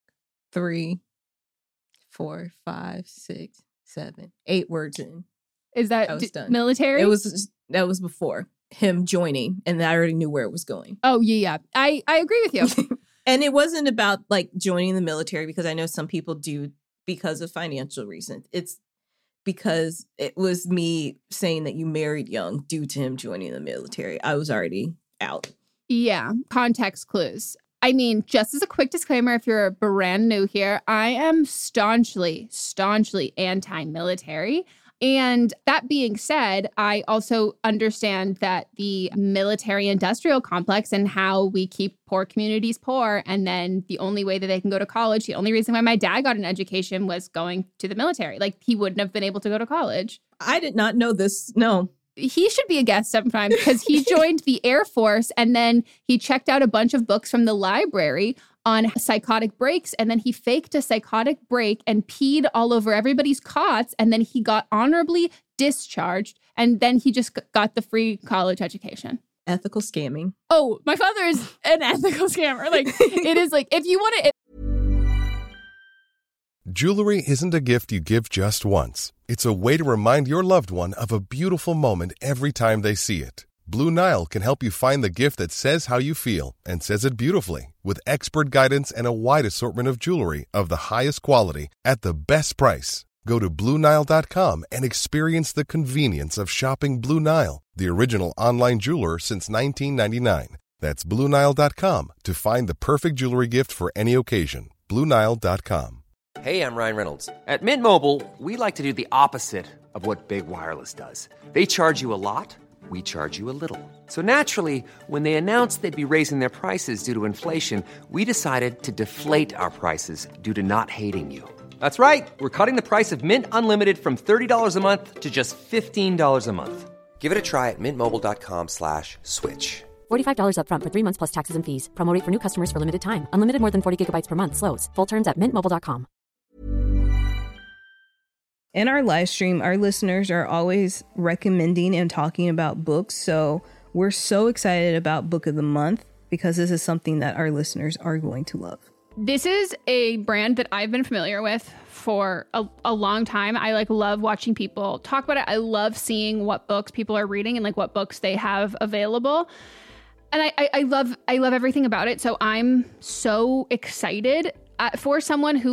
3, 4, 5, 6, 7, 8 words in. Is that done. Military? That was before him joining, and I already knew where it was going. Oh, yeah. I agree with you. And it wasn't about like joining the military, because I know some people do because of financial reasons. It's because it was me saying that you married young due to him joining the military. I was already out. Yeah. Context clues. I mean, just as a quick disclaimer, if you're brand new here, I am staunchly anti-military. And that being said, I also understand that the military-industrial complex and how we keep poor communities poor, and then the only way that they can go to college, the only reason why my dad got an education was going to the military. Like, he wouldn't have been able to go to college. I did not know this. No. He should be a guest sometime because he joined the Air Force and then he checked out a bunch of books from the library on psychotic breaks. And then he faked a psychotic break and peed all over everybody's cots. And then he got honorably discharged. And then he just got the free college education. Ethical scamming. Oh, my father is an ethical scammer. Like, it is like, if you want to... Jewelry isn't a gift you give just once. It's a way to remind your loved one of a beautiful moment every time they see it. Blue Nile can help you find the gift that says how you feel and says it beautifully, with expert guidance and a wide assortment of jewelry of the highest quality at the best price. Go to BlueNile.com and experience the convenience of shopping Blue Nile, the original online jeweler since 1999. That's BlueNile.com to find the perfect jewelry gift for any occasion. BlueNile.com. Hey, I'm Ryan Reynolds. At Mint Mobile, we like to do the opposite of what Big Wireless does. They charge you a lot. We charge you a little. So naturally, when they announced they'd be raising their prices due to inflation, we decided to deflate our prices due to not hating you. That's right. We're cutting the price of Mint Unlimited from $30 a month to just $15 a month. Give it a try at mintmobile.com/switch. $45 up front for 3 months plus taxes and fees. Promo rate for new customers for limited time. Unlimited more than 40 gigabytes per month. Slows full terms at mintmobile.com. In our live stream, our listeners are always recommending and talking about books. So we're so excited about Book of the Month because this is something that our listeners are going to love. This is a brand that I've been familiar with for a long time. I love watching people talk about it. I love seeing what books people are reading and what books they have available. And I love everything about it. So I'm so excited for someone who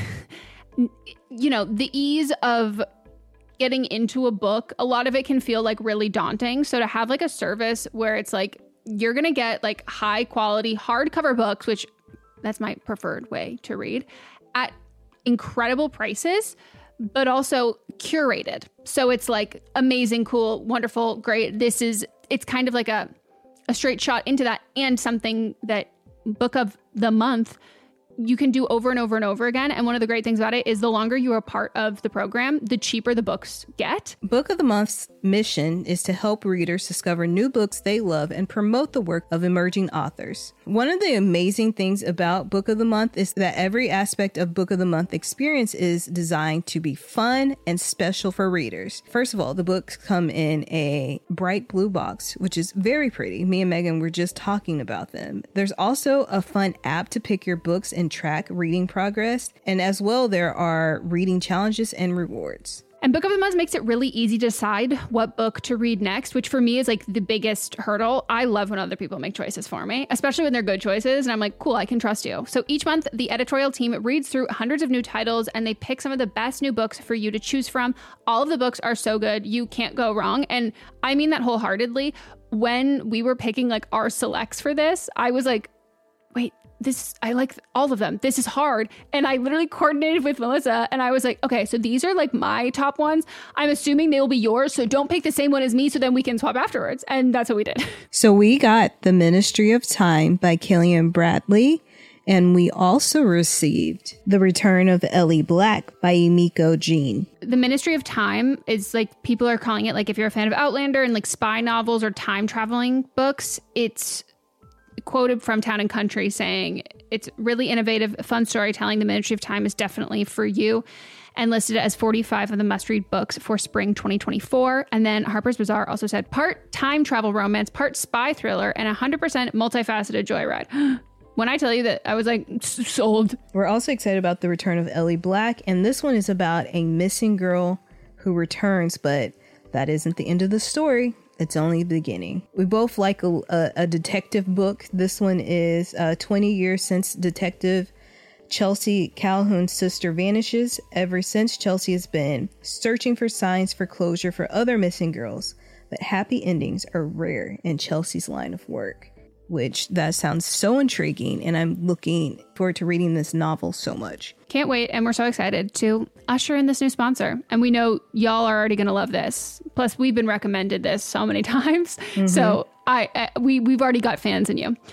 the ease of getting into a book, a lot of it can feel really daunting. So to have a service where it's you're going to get high quality hardcover books, which that's my preferred way to read, at incredible prices, but also curated. So it's amazing, cool, wonderful, great. It's kind of a straight shot into that, and something that Book of the Month you can do over and over and over again. And one of the great things about it is the longer you are part of the program, the cheaper the books get. Book of the Month's mission is to help readers discover new books they love and promote the work of emerging authors. One of the amazing things about Book of the Month is that every aspect of Book of the Month experience is designed to be fun and special for readers. First of all, the books come in a bright blue box, which is very pretty. Me and Megan were just talking about them. There's also a fun app to pick your books and track reading progress. And as well, there are reading challenges and rewards. And Book of the Month makes it really easy to decide what book to read next, which for me is the biggest hurdle. I love when other people make choices for me, especially when they're good choices. And I'm cool, I can trust you. So each month, the editorial team reads through hundreds of new titles and they pick some of the best new books for you to choose from. All of the books are so good, you can't go wrong. And I mean that wholeheartedly. When we were picking our selects for this, I was wait, I like all of them. This is hard. And I literally coordinated with Melissa and I was okay, so these are my top ones. I'm assuming they will be yours. So don't pick the same one as me so then we can swap afterwards. And that's what we did. So we got The Ministry of Time by Killian Bradley. And we also received The Return of Ellie Black by Emiko Jean. The Ministry of Time is people are calling it if you're a fan of Outlander and spy novels or time traveling books, it's quoted from Town and Country saying it's really innovative, fun storytelling. The Ministry of Time is definitely for you, and listed as 45 of the must-read books for spring 2024. And then Harper's Bazaar also said part time travel romance, part spy thriller, and 100% multifaceted joyride. When I tell you that, I was sold. We're also excited about The Return of Ellie Black, and this one is about a missing girl who returns, but that isn't the end of the story. It's only the beginning. We both like a detective book. This one is 20 years since Detective Chelsea Calhoun's sister vanishes. Ever since, Chelsea has been searching for signs for closure for other missing girls, but happy endings are rare in Chelsea's line of work, which that sounds so intriguing, and I'm looking forward to reading this novel so much. Can't wait, and we're so excited to usher in this new sponsor. And we know y'all are already going to love this. Plus, we've been recommended this so many times. Mm-hmm. So we've already got fans in you.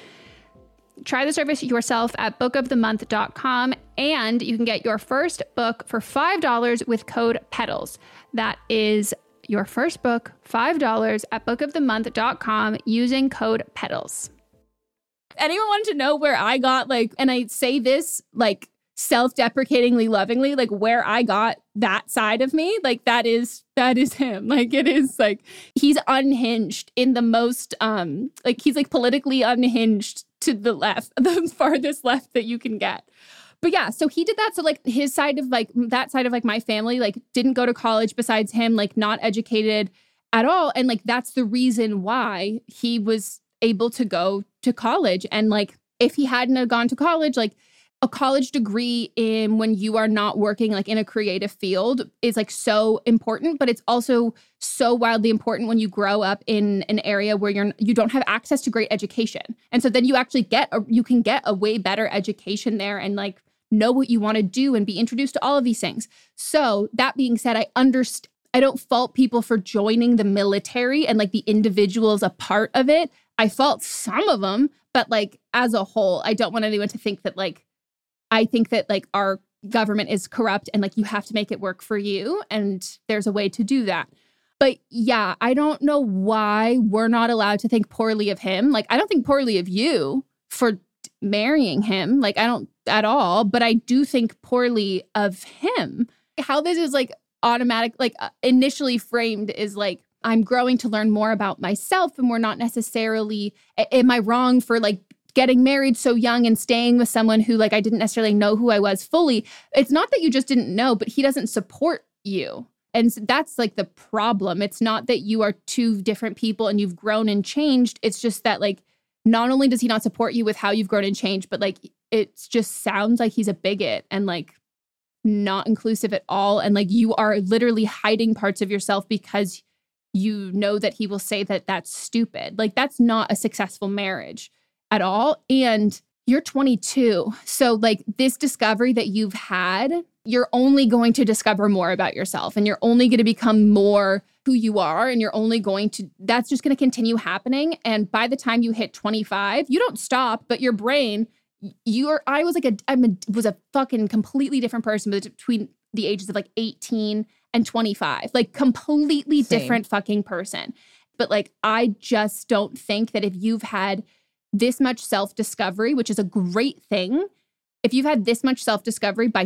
Try the service yourself at bookofthemonth.com, and you can get your first book for $5 with code PEDALS. That is your first book, $5 at bookofthemonth.com using code PEDALS. Anyone wanted to know where I got like, and I say this like self-deprecatingly, lovingly, like where I got that side of me, like that is him. Like it is like he's unhinged in the most like he's like politically unhinged to the left, the farthest left that you can get. But yeah, so he did that. So like his side of like that side of like my family like didn't go to college besides him, like not educated at all. And like that's the reason why he was able to go to college. And like if he hadn't have gone to college, like a college degree in when you are not working like in a creative field is like so important, but it's also so wildly important when you grow up in an area where you don't have access to great education. And so then you actually you can get a way better education there and like know what you want to do and be introduced to all of these things. So that being said, I don't fault people for joining the military and like the individuals a part of it. I fault some of them, but like as a whole, I don't want anyone to think that like, I think that like our government is corrupt and like you have to make it work for you. And there's a way to do that. But yeah, I don't know why we're not allowed to think poorly of him. Like, I don't think poorly of you for marrying him. Like, I don't at all. But I do think poorly of him. How this is like automatic, like initially framed is like, I'm growing to learn more about myself and we're not necessarily, am I wrong for like getting married so young and staying with someone who like I didn't necessarily know who I was fully. It's not that you just didn't know, but he doesn't support you. And so that's like the problem. It's not that you are two different people and you've grown and changed. It's just that like not only does he not support you with how you've grown and changed, but like it just sounds like he's a bigot and like not inclusive at all. And like you are literally hiding parts of yourself because you know that he will say that that's stupid. Like that's not a successful marriage at all. And you're 22. So like this discovery that you've had, you're only going to discover more about yourself and you're only going to become more who you are. And you're only going to, that's just going to continue happening. And by the time you hit 25, you don't stop, but your brain, I was a fucking completely different person between the ages of like 18 and 25, like completely different fucking person. But like, I just don't think that if you've had this much self-discovery, which is a great thing, if you've had this much self-discovery by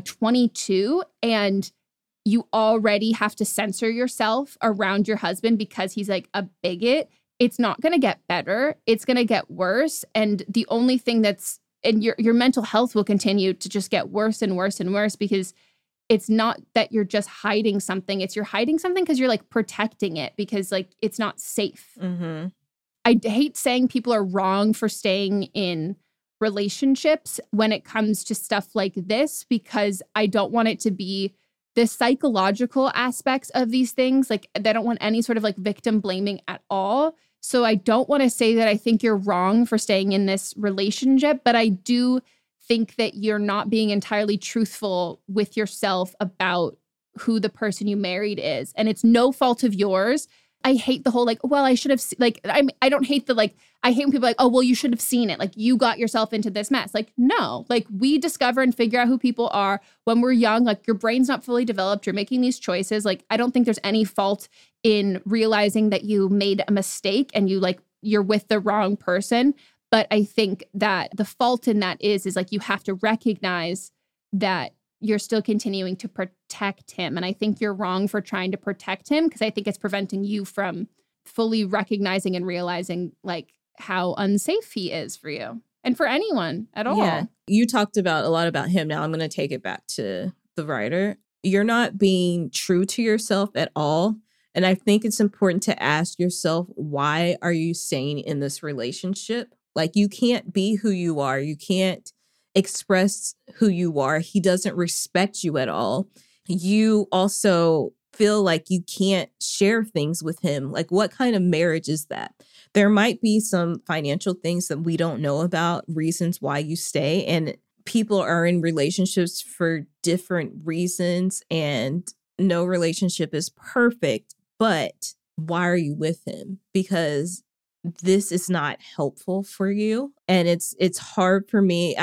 22 and you already have to censor yourself around your husband because he's like a bigot, it's not going to get better. It's going to get worse. And the only thing and your mental health will continue to just get worse and worse and worse because it's not that you're just hiding something. It's you're hiding something because you're like protecting it because like it's not safe. Mm-hmm. I hate saying people are wrong for staying in relationships when it comes to stuff like this because I don't want it to be the psychological aspects of these things. Like they don't want any sort of like victim blaming at all. So I don't want to say that I think you're wrong for staying in this relationship, but I do think that you're not being entirely truthful with yourself about who the person you married is. And it's no fault of yours. I hate the whole like, well, I should have, like, I don't hate the like, I hate when people are like, oh, well, you should have seen it. Like you got yourself into this mess. Like, no, like we discover and figure out who people are when we're young. Like your brain's not fully developed. You're making these choices. Like, I don't think there's any fault in realizing that you made a mistake and you're with the wrong person. But I think that the fault in that is like, you have to recognize that you're still continuing to protect him. And I think you're wrong for trying to protect him because I think it's preventing you from fully recognizing and realizing like how unsafe he is for you and for anyone at all. Yeah. You talked about a lot about him. Now I'm going to take it back to the writer. You're not being true to yourself at all. And I think it's important to ask yourself, why are you staying in this relationship? Like you can't be who you are. You can't express who you are. He doesn't respect you at all. You also feel like you can't share things with him. Like what kind of marriage is that? There might be some financial things that we don't know about, reasons why you stay. And people are in relationships for different reasons and no relationship is perfect. But why are you with him? Because this is not helpful for you. And it's hard for me.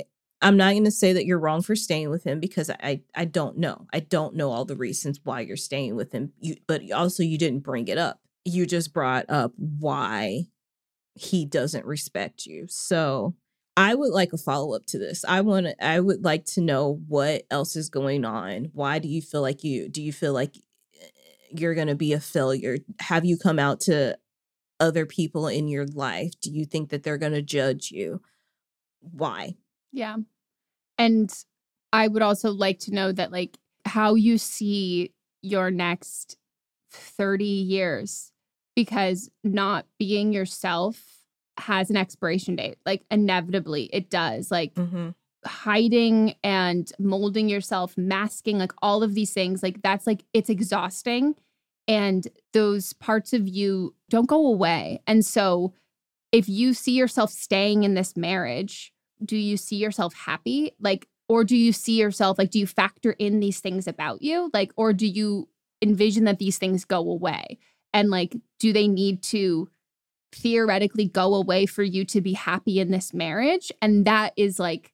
I'm not going to say that you're wrong for staying with him because I don't know. I don't know all the reasons why you're staying with him. But also you didn't bring it up. You just brought up why he doesn't respect you. So I would like a follow-up to this. I would like to know what else is going on. Why do you feel like you're going to be a failure? Have you come out to other people in your life? Do you think that they're going to judge you? Why? Yeah. And I would also like to know that, like, how you see your next 30 years, because not being yourself has an expiration date. Like, inevitably it does. Like, hiding and molding yourself, masking, like all of these things, like that's like, it's exhausting. And those parts of you don't go away. And so if you see yourself staying in this marriage, do you see yourself happy? Like, or do you see yourself, like, do you factor in these things about you? Like, or do you envision that these things go away? And like, do they need to theoretically go away for you to be happy in this marriage? And that is like,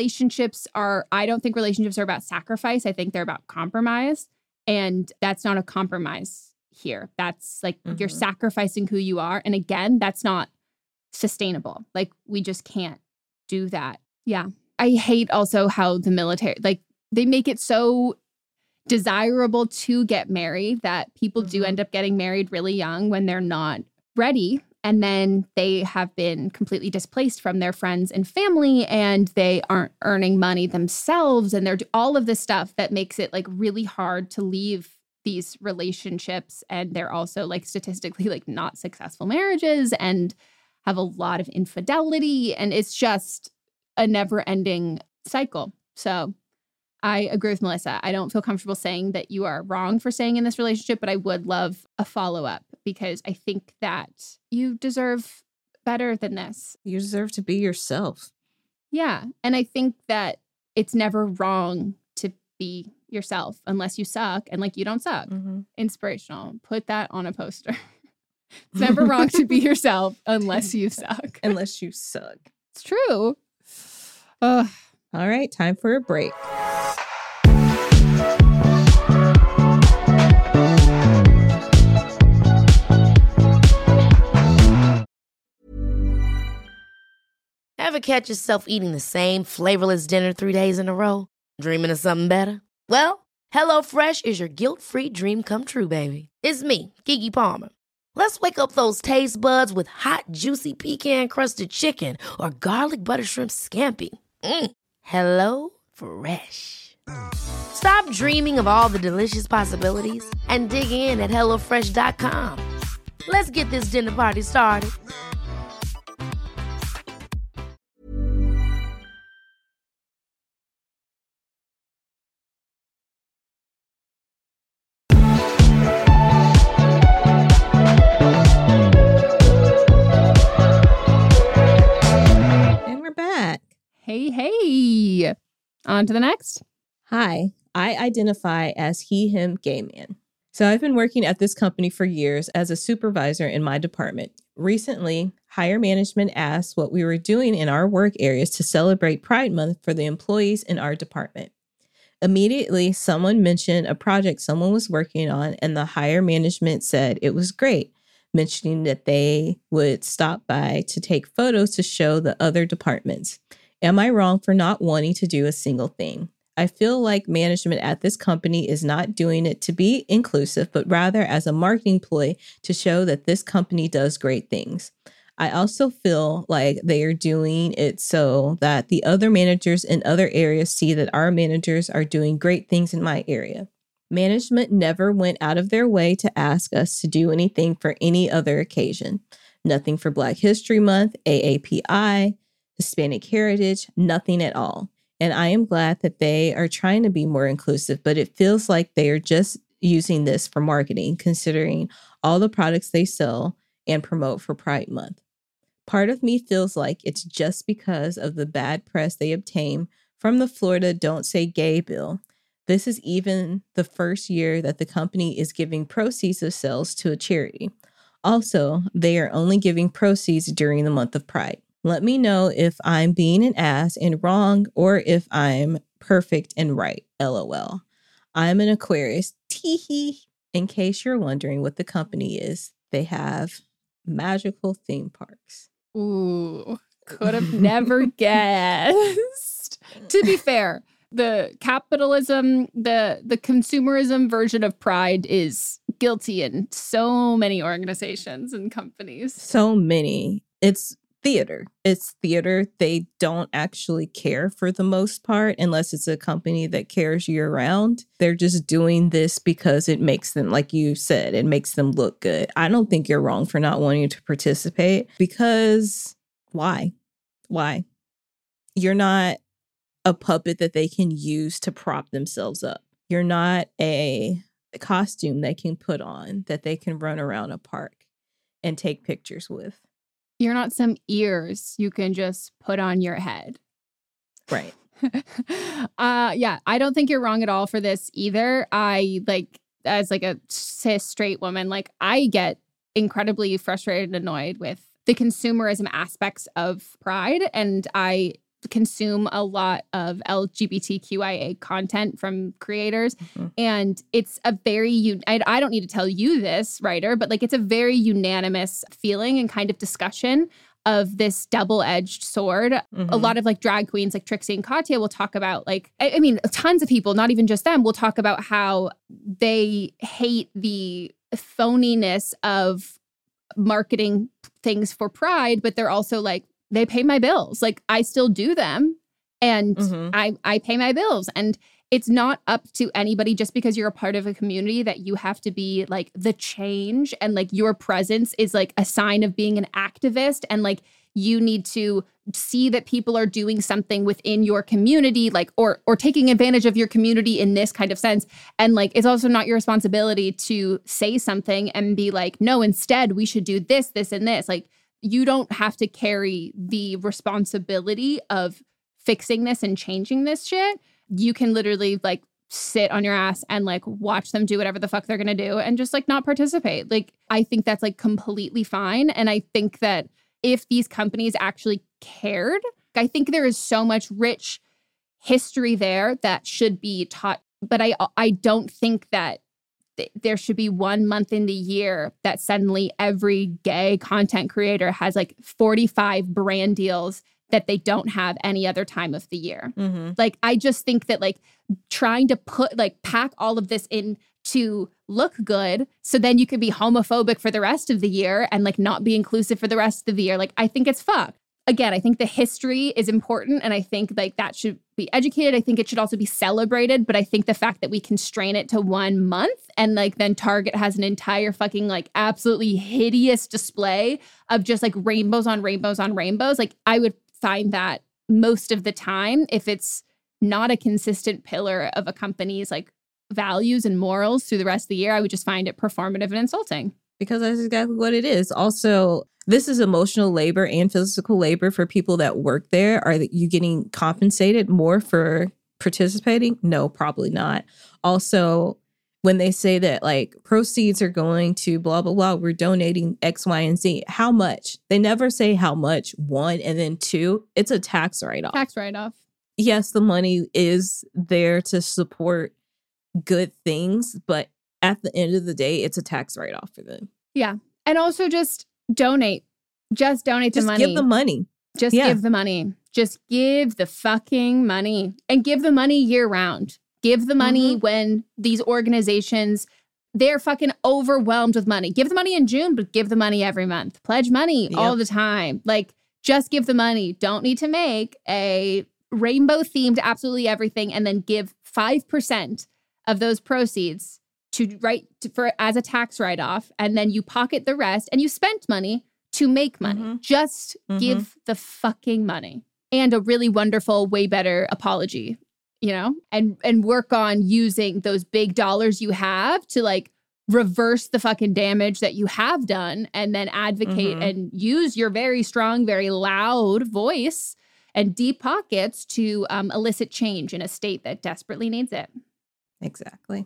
I don't think relationships are about sacrifice. I think they're about compromise. And that's not a compromise here. That's like, you're sacrificing who you are. And again, that's not sustainable. Like, we just can't do that. Yeah. I hate also how the military, like, they make it so desirable to get married that people do end up getting married really young when they're not ready. And then they have been completely displaced from their friends and family, and they aren't earning money themselves. And they're all of this stuff that makes it like really hard to leave these relationships. And they're also like statistically like not successful marriages and have a lot of infidelity. And it's just a never ending cycle. So I agree with Melissa. I don't feel comfortable saying that you are wrong for staying in this relationship, but I would love a follow-up because I think that you deserve better than this. You deserve to be yourself. Yeah. And I think that it's never wrong to be yourself unless you suck, and like, you don't suck. Inspirational. Put that on a poster. It's never wrong to be yourself unless you suck. Unless you suck. It's true. All right, time for a break. Ever catch yourself eating the same flavorless dinner 3 days in a row? Dreaming of something better? Well, HelloFresh is your guilt-free dream come true, baby. It's me, Keke Palmer. Let's wake up those taste buds with hot, juicy pecan-crusted chicken or garlic butter shrimp scampi. Hello Fresh. Stop dreaming of all the delicious possibilities and dig in at HelloFresh.com. Let's get this dinner party started. And we're back. Hey. On to the next. Hi, I identify as he, him, gay man. So I've been working at this company for years as a supervisor in my department. Recently, higher management asked what we were doing in our work areas to celebrate Pride Month for the employees in our department. Immediately, someone mentioned a project someone was working on, and the higher management said it was great, mentioning that they would stop by to take photos to show the other departments. Am I wrong for not wanting to do a single thing? I feel like management at this company is not doing it to be inclusive, but rather as a marketing ploy to show that this company does great things. I also feel like they are doing it so that the other managers in other areas see that our managers are doing great things in my area. Management never went out of their way to ask us to do anything for any other occasion. Nothing for Black History Month, AAPI, Hispanic Heritage, nothing at all. And I am glad that they are trying to be more inclusive, but it feels like they are just using this for marketing, considering all the products they sell and promote for Pride Month. Part of me feels like it's just because of the bad press they obtain from the Florida Don't Say Gay bill. This is even the first year that the company is giving proceeds of sales to a charity. Also, they are only giving proceeds during the month of Pride. Let me know if I'm being an ass and wrong, or if I'm perfect and right. LOL. I'm an Aquarius. Teehee. In case you're wondering what the company is, they have magical theme parks. Ooh, could have never guessed. To be fair, the capitalism, the consumerism version of Pride is guilty in so many organizations and companies. So many. It's theater. They don't actually care for the most part, unless it's a company that cares year round. They're just doing this because it makes them, like you said, it makes them look good. I don't think you're wrong for not wanting to participate, because why? You're not a puppet that they can use to prop themselves up. You're not a costume they can put on that they can run around a park and take pictures with. You're not some ears you can just put on your head. Right. Yeah, I don't think you're wrong at all for this either. I as like a cis straight woman, like I get incredibly frustrated and annoyed with the consumerism aspects of Pride, and I consume a lot of LGBTQIA content from creators. And it's a very, I don't need to tell you this, writer, but like it's a very unanimous feeling and kind of discussion of this double-edged sword. A lot of like drag queens like Trixie and Katya will talk about like, I mean, tons of people, not even just them, will talk about how they hate the phoniness of marketing things for Pride, but they're also like, they pay my bills. Like I still do them, and I pay my bills. And it's not up to anybody just because you're a part of a community that you have to be like the change, and like your presence is like a sign of being an activist, and like you need to see that people are doing something within your community, like or taking advantage of your community in this kind of sense. And like it's also not your responsibility to say something and be like, no, instead we should do this, this, and this. Like you don't have to carry the responsibility of fixing this and changing this shit. You can literally like sit on your ass and like watch them do whatever the fuck they're going to do and just like not participate. Like I think that's like completely fine. And I think that if these companies actually cared, I think there is so much rich history there that should be taught. But I don't think that there should be 1 month in the year that suddenly every gay content creator has like 45 brand deals that they don't have any other time of the year. Like, I just think that like trying to pack all of this in to look good so then you could be homophobic for the rest of the year and like not be inclusive for the rest of the year. Like, I think it's fucked. Again, I think the history is important, and I think like that should be educated. I think it should also be celebrated, but I think the fact that we constrain it to 1 month and like then Target has an entire fucking like absolutely hideous display of just like rainbows on rainbows on rainbows, like I would find that most of the time, if it's not a consistent pillar of a company's like values and morals through the rest of the year, I would just find it performative and insulting. Because that's exactly what it is. Also, this is emotional labor and physical labor for people that work there. Are you getting compensated more for participating? No, probably not. Also, when they say that like proceeds are going to blah, blah, blah, we're donating X, Y, and Z. How much? They never say how much, one, and then two, it's a tax write-off. Tax write-off. Yes, the money is there to support good things, but at the end of the day, it's a tax write-off for them. Yeah. And also just donate. Just donate the money. Just give the money. Just give the money. Just give the fucking money. And give the money year round. Give the money when these organizations, they're fucking overwhelmed with money. Give the money in June, but give the money every month. Pledge money all the time. Like, just give the money. Don't need to make a rainbow themed absolutely everything and then give 5% of those proceeds for as a tax write-off, and then you pocket the rest and you spent money to make money. Just give the fucking money, and a really wonderful, way better apology, you know, and work on using those big dollars you have to like reverse the fucking damage that you have done, and then advocate and use your very strong, very loud voice and deep pockets to elicit change in a state that desperately needs it. Exactly.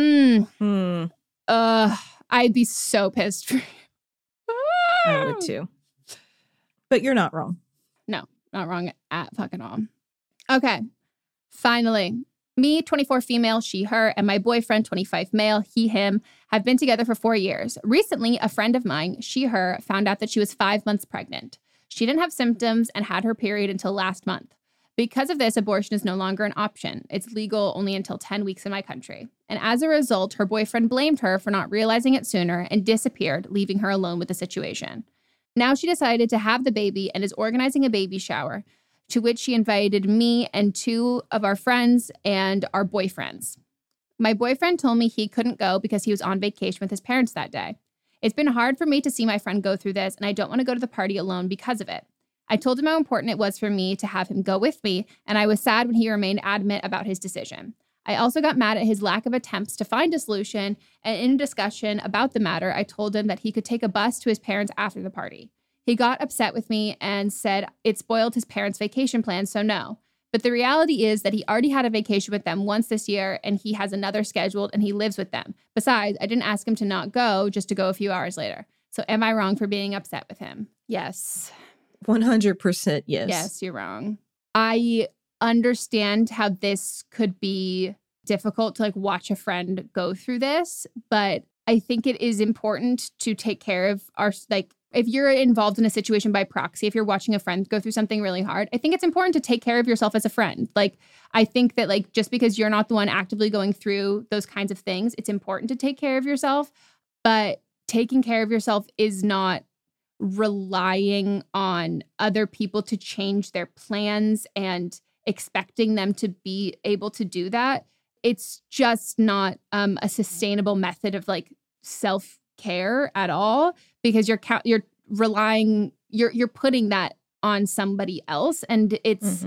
I'd be so pissed for you. I would too. But you're not wrong. No, not wrong at fucking all. Okay. Finally, Me, 24 female, she, her, and my boyfriend, 25 male, he, him, have been together for 4 years. Recently, a friend of mine, she, her, found out that she was 5 months pregnant. She didn't have symptoms and had her period until last month. Because of this, abortion is no longer an option. It's legal only until 10 weeks in my country. And as a result, her boyfriend blamed her for not realizing it sooner and disappeared, leaving her alone with the situation. Now she decided to have the baby and is organizing a baby shower, to which she invited me and 2 of our friends and our boyfriends. My boyfriend told me he couldn't go because he was on vacation with his parents that day. It's been hard for me to see my friend go through this, and I don't want to go to the party alone because of it. I told him how important it was for me to have him go with me, and I was sad when he remained adamant about his decision. I also got mad at his lack of attempts to find a solution, and in a discussion about the matter, I told him that he could take a bus to his parents after the party. He got upset with me and said it spoiled his parents' vacation plans, so no. But the reality is that he already had a vacation with them once this year, and he has another scheduled, and he lives with them. Besides, I didn't ask him to not go, just to go a few hours later. So am I wrong for being upset with him? Yes. 100% yes. Yes, you're wrong. I understand how this could be difficult to watch a friend go through this, but I think it is important to take care of our, if you're involved in a situation by proxy, if you're watching a friend go through something really hard, I think it's important to take care of yourself as a friend. I think that just because you're not the one actively going through those kinds of things, it's important to take care of yourself, but taking care of yourself is not relying on other people to change their plans and expecting them to be able to do that. It's just not a sustainable method of self-care at all, because you're relying, you're putting that on somebody else, and it's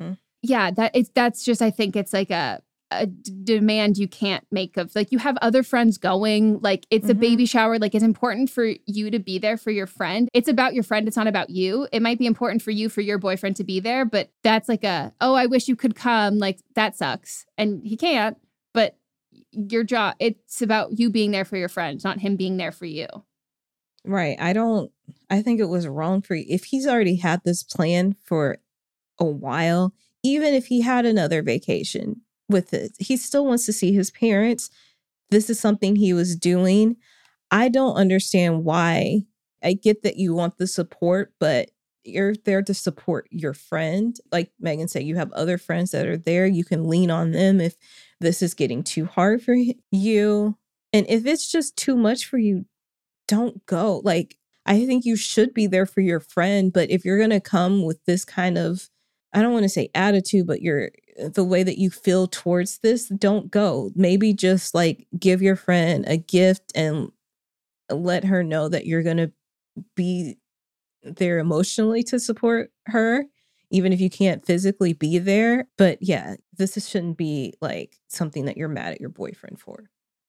that's just, I think it's a demand you can't make of you have other friends going, it's a baby shower, it's important for you to be there for your friend. It's about your friend, it's not about you. It might be important for you for your boyfriend to be there, but that's I wish you could come, that sucks, and he can't. But your job, it's about you being there for your friend, not him being there for you. Right. I think it was wrong for you. If he's already had this plan for a while, even if he had another vacation with it, he still wants to see his parents. This is something he was doing. I don't understand why. I get that you want the support, but you're there to support your friend. Like Megan said, you have other friends that are there. You can lean on them if this is getting too hard for you. And if it's just too much for you, don't go. I think you should be there for your friend. But if you're going to come with this kind of, I don't want to say attitude, but the way that you feel towards this, don't go. Maybe just give your friend a gift and let her know that you're going to be there emotionally to support her, even if you can't physically be there. But yeah, this shouldn't be something that you're mad at your boyfriend for.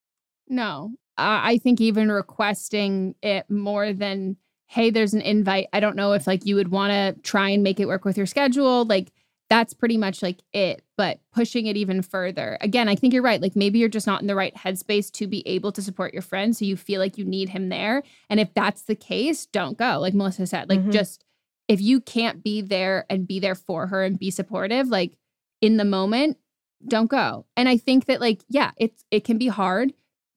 No, I think even requesting it more than, hey, there's an invite, I don't know if you would want to try and make it work with your schedule. That's pretty much it. But pushing it even further, again, I think you're right. Maybe you're just not in the right headspace to be able to support your friend. So you feel like you need him there. And if that's the case, don't go. Like Melissa said, just if you can't be there and be there for her and be supportive, in the moment, don't go. And I think that it can be hard.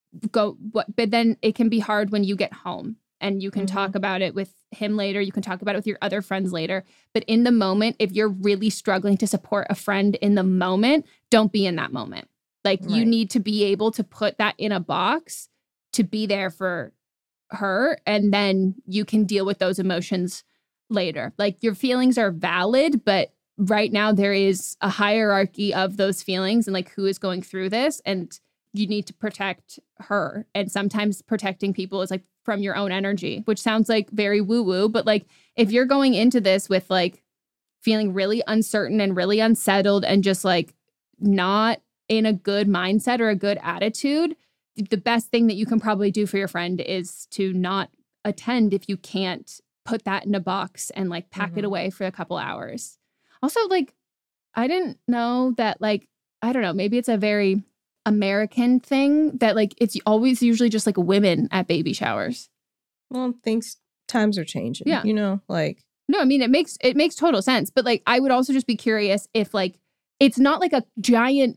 But then it can be hard when you get home and you can talk about it with him later. You can talk about it with your other friends later. But in the moment, if you're really struggling to support a friend in the moment, don't be in that moment. You need to be able to put that in a box to be there for her. And then you can deal with those emotions later. Your feelings are valid, but right now there is a hierarchy of those feelings and who is going through this. And you need to protect her. And sometimes protecting people is from your own energy, which sounds very woo-woo. But if you're going into this with feeling really uncertain and really unsettled and just not in a good mindset or a good attitude, the best thing that you can probably do for your friend is to not attend if you can't put that in a box and pack it away for a couple hours. Also, I didn't know that I don't know, maybe it's a very American thing that it's always usually just women at baby showers. Well, times are changing. Yeah. No, I mean, it makes total sense. But I would also just be curious if it's not a giant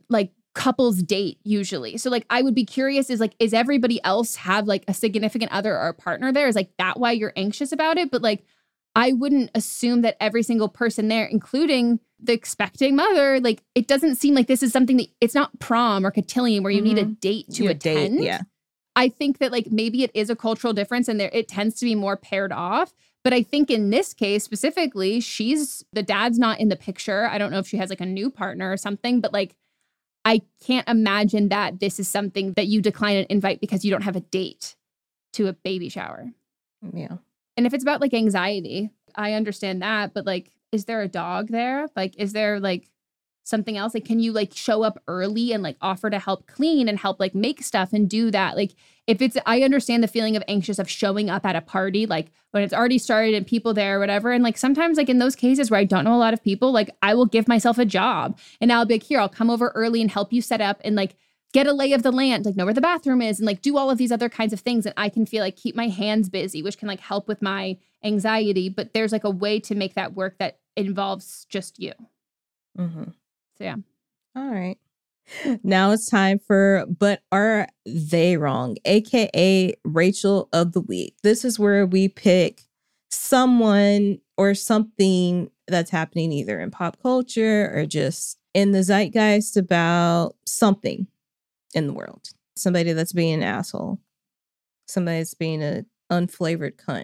couples date usually. So like, I would be curious is everybody else have like a significant other or a partner there? Is like that why you're anxious about it? But like, I wouldn't assume that every single person there, including the expecting mother, like it doesn't seem like this is something that it's not prom or cotillion where you need a date to attend. Yeah. I think that like maybe it is a cultural difference and it tends to be more paired off. But I think in this case specifically, the dad's not in the picture. I don't know if she has like a new partner or something, but like, I can't imagine that this is something that you decline an invite because you don't have a date to a baby shower. Yeah. And if it's about like anxiety, I understand that. But like, is there a dog there? Like, is there like something else? Like, can you like show up early and like offer to help clean and help like make stuff and do that? Like, I understand the feeling of anxious of showing up at a party, like when it's already started and people there or whatever. And like sometimes like in those cases where I don't know a lot of people, like I will give myself a job and I'll be like, here, I'll come over early and help you set up and like get a lay of the land, like know where the bathroom is and like do all of these other kinds of things. And I can feel like keep my hands busy, which can like help with my anxiety. But there's like a way to make that work that involves just you. Mm-hmm. So yeah. All right. Now it's time for But Are They Wrong? AKA Rachel of the Week. This is where we pick someone or something that's happening either in pop culture or just in the zeitgeist about something in the world. Somebody that's being an asshole. Somebody that's being an unflavored cunt.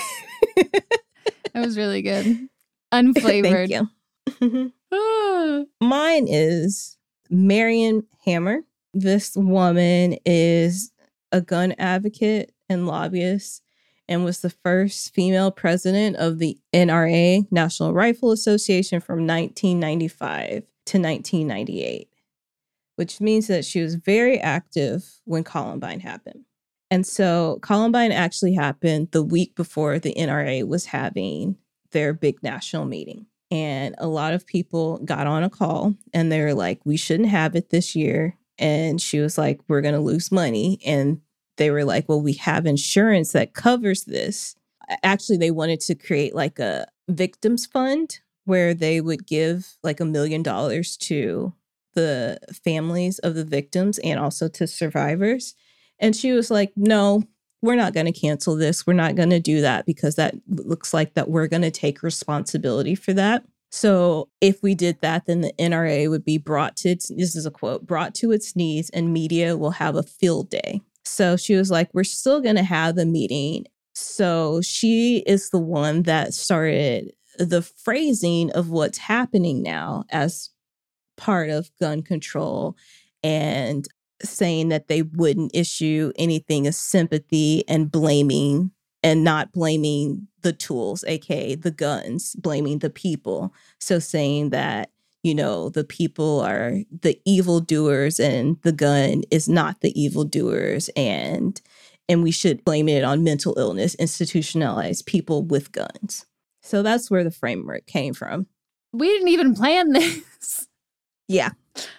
That was really good. Unflavored. Thank you. Mine is Marion Hammer. This woman is a gun advocate and lobbyist and was the first female president of the NRA, National Rifle Association, from 1995 to 1998, which means that she was very active when Columbine happened. And so Columbine actually happened the week before the NRA was having their big national meeting. And a lot of people got on a call and they were like, we shouldn't have it this year. And she was like, we're going to lose money. And they were like, well, we have insurance that covers this. Actually, they wanted to create like a victims fund where they would give like $1 million to the families of the victims and also to survivors. And she was like, no, we're not going to cancel this. We're not going to do that because that looks like that we're going to take responsibility for that. So if we did that, then the NRA would be brought to its, this is a quote, brought to its knees and media will have a field day. So she was like, we're still going to have the meeting. So she is the one that started the phrasing of what's happening now as part of gun control and saying that they wouldn't issue anything as sympathy and blaming and not blaming the tools, aka the guns, blaming the people. So saying that, you know, the people are the evildoers and the gun is not the evildoers and we should blame it on mental illness, institutionalized people with guns. So that's where the framework came from. We didn't even plan this. Yeah.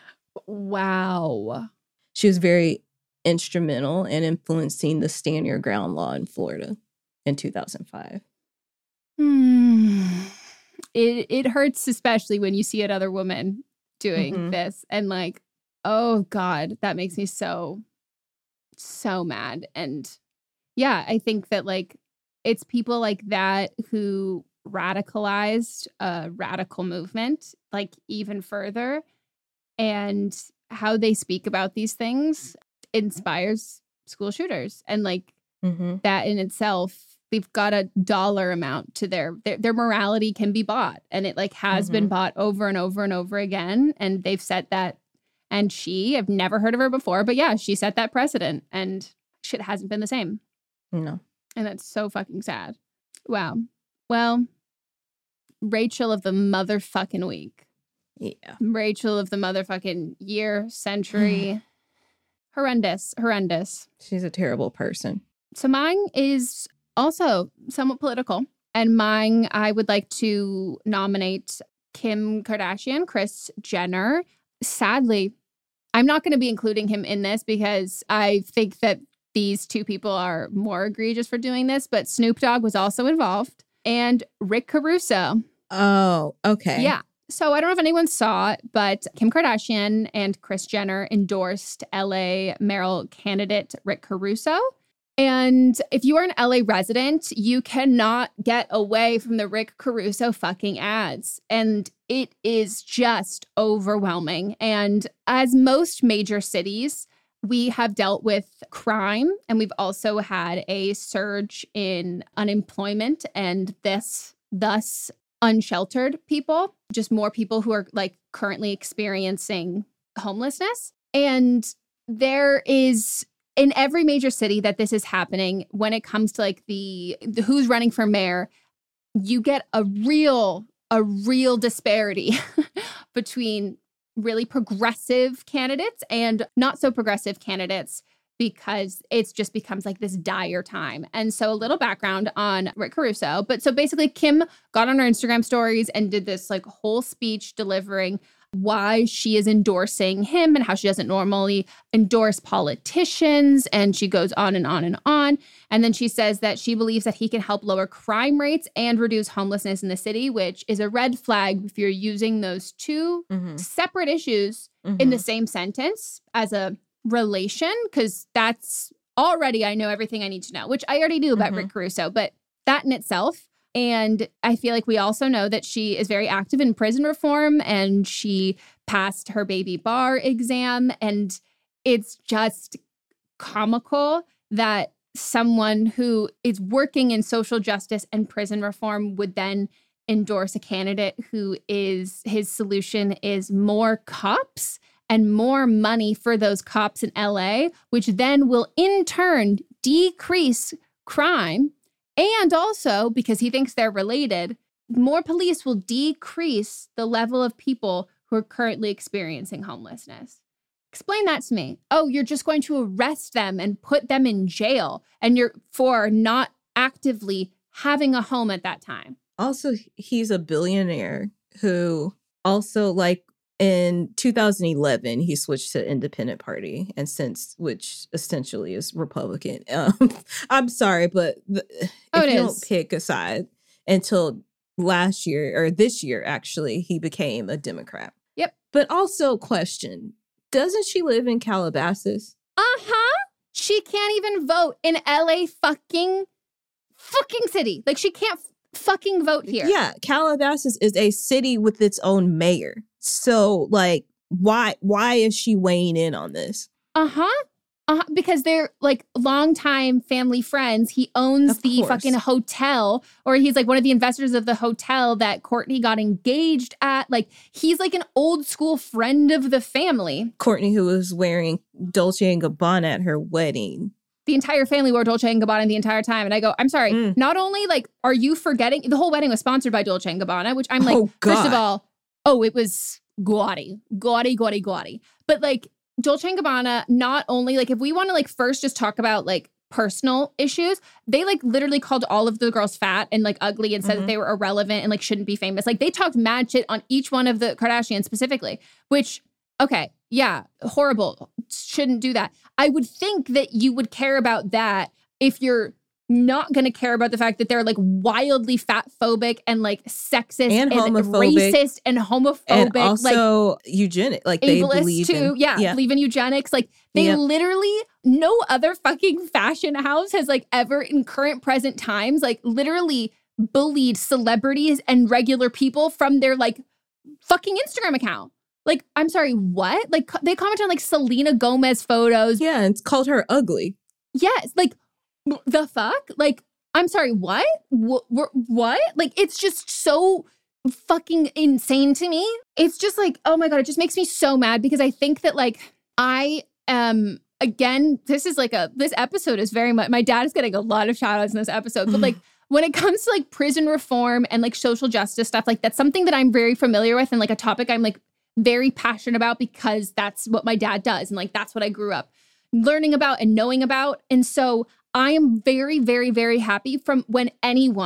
Wow. She was very instrumental in influencing the Stand Your Ground law in Florida in 2005. It hurts, especially when you see another woman doing this. And like, oh God, that makes me so mad. And yeah, I think that like, it's people like that who radicalized a radical movement, like even further. And how they speak about these things inspires school shooters. And like that in itself, they've got a dollar amount to their morality can be bought. And it like has been bought over and over and over again. And they've set that. And I've never heard of her before, but yeah, she set that precedent and shit hasn't been the same. No. And that's so fucking sad. Wow. Well, Rachel of the motherfucking week. Yeah. Rachel of the motherfucking year, century. Horrendous. She's a terrible person. So mine is also somewhat political. And mine, I would like to nominate Kim Kardashian, Kris Jenner. Sadly, I'm not going to be including him in this because I think that these two people are more egregious for doing this. But Snoop Dogg was also involved. And Rick Caruso. Oh, okay. Yeah. So I don't know if anyone saw it, but Kim Kardashian and Kris Jenner endorsed LA mayoral candidate Rick Caruso. And if you are an LA resident, you cannot get away from the Rick Caruso fucking ads. And it is just overwhelming. And as most major cities, we have dealt with crime, and we've also had a surge in unemployment and thus unsheltered people, just more people who are like currently experiencing homelessness. And there is in every major city that this is happening when it comes to like the who's running for mayor, you get a real disparity between really progressive candidates and not so progressive candidates, because it just becomes like this dire time. And so a little background on Rick Caruso. But so basically Kim got on her Instagram stories and did this like whole speech delivering why she is endorsing him and how she doesn't normally endorse politicians. And she goes on and on and on. And then she says that she believes that he can help lower crime rates and reduce homelessness in the city, which is a red flag if you're using those two separate issues in the same sentence as a relation, because that's already, I know everything I need to know, which I already knew about Rick Caruso, but that in itself. And I feel like we also know that she is very active in prison reform, and she passed her baby bar exam. And it's just comical that someone who is working in social justice and prison reform would then endorse a candidate who is, his solution is more cops and more money for those cops in LA, which then will in turn decrease crime. And also, because he thinks they're related, more police will decrease the level of people who are currently experiencing homelessness. Explain that to me. Oh, you're just going to arrest them and put them in jail, and you're for not actively having a home at that time. Also, he's a billionaire who also, like, in 2011, he switched to Independent Party, and since, which essentially is Republican. I'm sorry, but if you don't pick a side until last year, or this year, actually, he became a Democrat. Yep. But also, question, doesn't she live in Calabasas? She can't even vote in LA fucking city. Like, she can't fucking vote here. Yeah, Calabasas is a city with its own mayor. So, like, why is she weighing in on this? Because they're like longtime family friends. He owns the fucking hotel, or he's like one of the investors of the hotel that Kourtney got engaged at. Like, he's like an old school friend of the family. Kourtney, who was wearing Dolce & Gabbana at her wedding. The entire family wore Dolce & Gabbana the entire time. And I go, I'm sorry, not only like, are you forgetting? The whole wedding was sponsored by Dolce & Gabbana, which I'm like, first of all, it was gaudy. But like Dolce & Gabbana, not only like, if we want to like first just talk about like personal issues, they like literally called all of the girls fat and like ugly and said that they were irrelevant and like shouldn't be famous. Like, they talked mad shit on each one of the Kardashians specifically, which, okay, yeah, horrible. Shouldn't do that. I would think that you would care about that if you're not going to care about the fact that they're like wildly fat phobic and like sexist and racist and homophobic, and also like eugenic, like they believe too. Believe in eugenics. Like, they literally, no other fucking fashion house has like ever in current present times like literally bullied celebrities and regular people from their like fucking Instagram account. Like, I'm sorry, what? Like, they comment on like Selena Gomez photos. Yeah, and it's called her ugly. Yes, like, the fuck? Like, I'm sorry, what? What? Like, it's just so fucking insane to me. It's just like, oh my God, it just makes me so mad, because I think that like, I am, again, this episode is very much, my dad is getting a lot of shout outs in this episode, but like, when it comes to like prison reform and like social justice stuff, like that's something that I'm very familiar with, and like a topic I'm like very passionate about, because that's what my dad does. And like, that's what I grew up learning about and knowing about. And so I am very, very, very happy from when anyone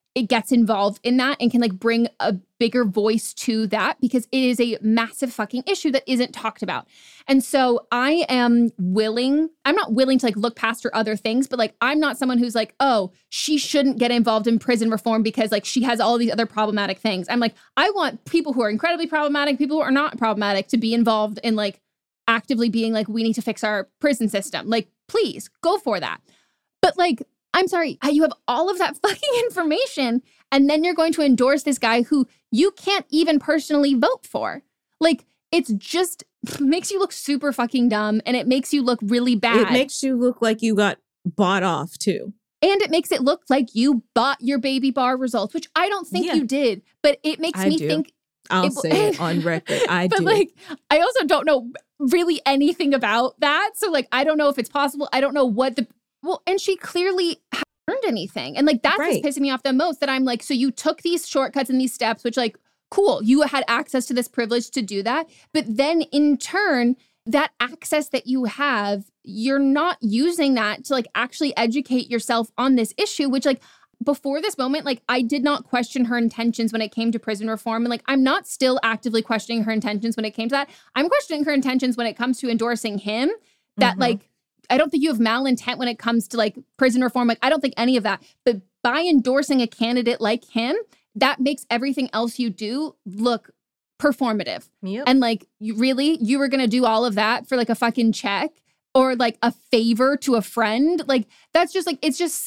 it gets involved in that and can like bring a bigger voice to that, because it is a massive fucking issue that isn't talked about. And so I'm not willing to like look past her other things, but like, I'm not someone who's like, oh, she shouldn't get involved in prison reform because like she has all these other problematic things. I'm like, I want people who are incredibly problematic, people who are not problematic, to be involved in like actively being like, we need to fix our prison system. Like, please go for that. But like, I'm sorry, you have all of that fucking information, and then you're going to endorse this guy who you can't even personally vote for. Like, it's just makes you look super fucking dumb, and it makes you look really bad. It makes you look like you got bought off too. And it makes it look like you bought your baby bar results, which I don't think you did, but it makes me think. I'll say it on record. I do. But like, I also don't know really anything about that. So like, I don't know if it's possible. I don't know what and she clearly hasn't learned anything. And like, that's what's pissing me off the most, that I'm like, so you took these shortcuts and these steps, which like, cool, you had access to this privilege to do that. But then in turn, that access that you have, you're not using that to like actually educate yourself on this issue, which like before this moment, like I did not question her intentions when it came to prison reform. And like, I'm not still actively questioning her intentions when it came to that. I'm questioning her intentions when it comes to endorsing him, that like, I don't think you have malintent when it comes to like prison reform. Like, I don't think any of that. But by endorsing a candidate like him, that makes everything else you do look performative. Yep. And like, you were going to do all of that for like a fucking check or like a favor to a friend? Like, that's just like, it's just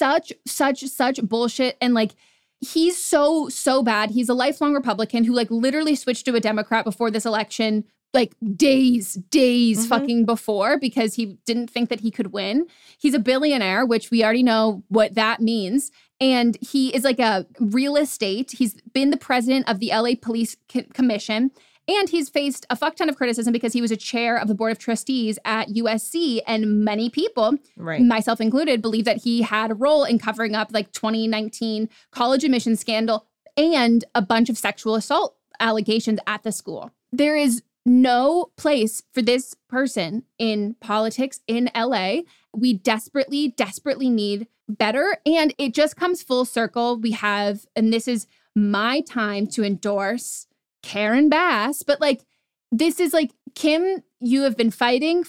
such bullshit. And like, he's so bad. He's a lifelong Republican who like literally switched to a Democrat before this election, like days fucking before, because he didn't think that he could win. He's a billionaire, which we already know what that means. And he is like a real estate. He's been the president of the LA Police Commission. And he's faced a fuck ton of criticism because he was a chair of the board of trustees at USC. And many people, myself included, believe that he had a role in covering up like 2019 college admissions scandal and a bunch of sexual assault allegations at the school. There is no place for this person in politics in LA. We desperately need better. And it just comes full circle. We have, and this is my time to endorse Karen Bass, but like, this is like, Kim, you've been fighting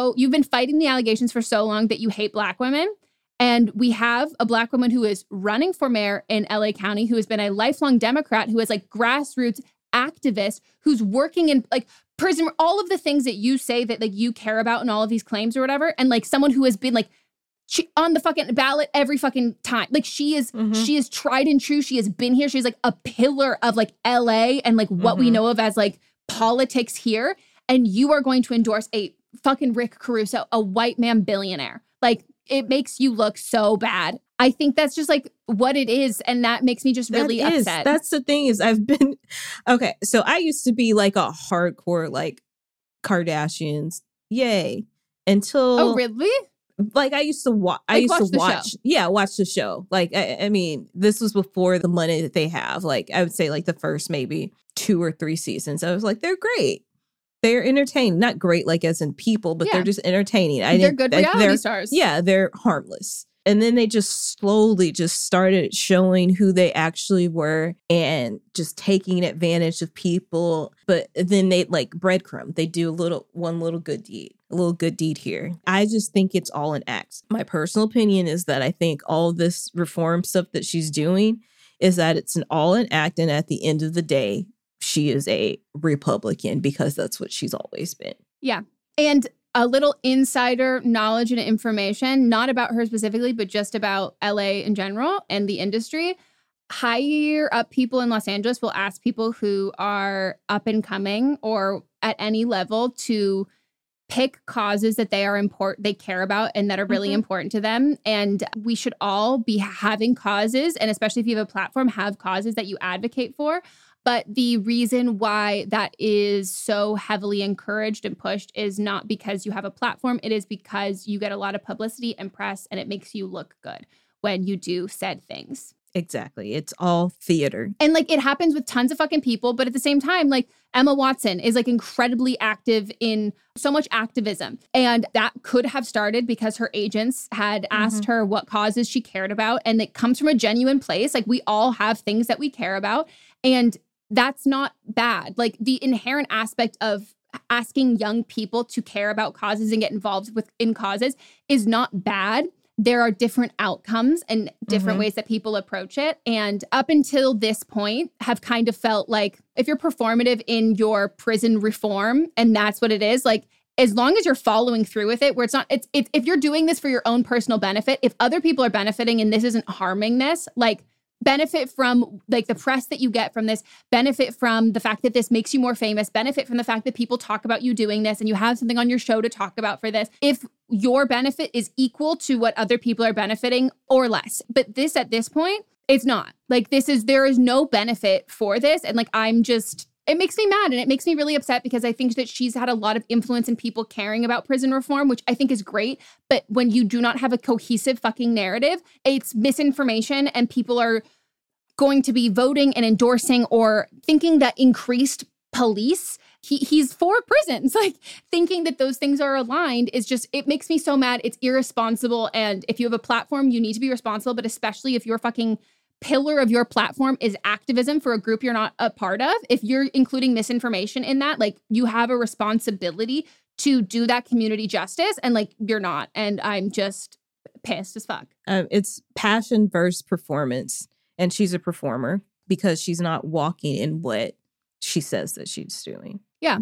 the allegations for so long that you hate Black women. And we have a Black woman who is running for mayor in LA County, who has been a lifelong Democrat, who is like grassroots activist, who's working in like prison, all of the things that you say that like you care about in all of these claims or whatever. And like someone who has been like on the fucking ballot every fucking time. Like she is tried and true. She has been here. She's like a pillar of like LA and like what we know of as like politics here. And you are going to endorse a fucking Rick Caruso, a white man billionaire. Like, it makes you look so bad. I think that's just like what it is. And that makes me just really upset. That's the thing is okay. So I used to be like a hardcore, like Kardashians. Yay. Until. Oh, really? Like I used to watch. Watch the show. Like, I mean, this was before the money that they have. Like, I would say like the first maybe 2 or 3 seasons. I was like, they're great. They're entertaining. Not great, like as in people, but they're just entertaining. They're good reality stars. Yeah, they're harmless. And then they just slowly just started showing who they actually were and just taking advantage of people. But then they like breadcrumb. They do one little good deed here. I just think it's all an act. My personal opinion is that I think all this reform stuff that she's doing is that it's all an act. And at the end of the day, she is a Republican because that's what she's always been. Yeah. And a little insider knowledge and information, not about her specifically, but just about LA in general and the industry. Higher up people in Los Angeles will ask people who are up and coming or at any level to pick causes that they care about and that are really important to them. And we should all be having causes, and especially if you have a platform, have causes that you advocate for. But the reason why that is so heavily encouraged and pushed is not because you have a platform. It is because you get a lot of publicity and press, and it makes you look good when you do said things. Exactly. It's all theater. And like it happens with tons of fucking people, but at the same time, like Emma Watson is like incredibly active in so much activism. And that could have started because her agents had asked her what causes she cared about. And it comes from a genuine place. Like we all have things that we care about. And that's not bad. Like the inherent aspect of asking young people to care about causes and get involved in causes is not bad. There are different outcomes and different ways that people approach it. And up until this point have kind of felt like if you're performative in your prison reform and that's what it is, like as long as you're following through with it, where it's not, it's if you're doing this for your own personal benefit, if other people are benefiting and this isn't harming this, like benefit from like the press that you get from this, benefit from the fact that this makes you more famous, benefit from the fact that people talk about you doing this and you have something on your show to talk about for this. If your benefit is equal to what other people are benefiting or less. But this at this point, it's not. Like there is no benefit for this. And like, it makes me mad and it makes me really upset because I think that she's had a lot of influence in people caring about prison reform, which I think is great. But when you do not have a cohesive fucking narrative, it's misinformation and people are going to be voting and endorsing or thinking that increased police, he's for prisons. Like thinking that those things are aligned is just, it makes me so mad. It's irresponsible. And if you have a platform, you need to be responsible, but especially if your fucking pillar of your platform is activism for a group you're not a part of, if you're including misinformation in that, like you have a responsibility to do that community justice and like you're not. And I'm just pissed as fuck. It's passion versus performance. And she's a performer because she's not walking in what she says that she's doing. Yeah.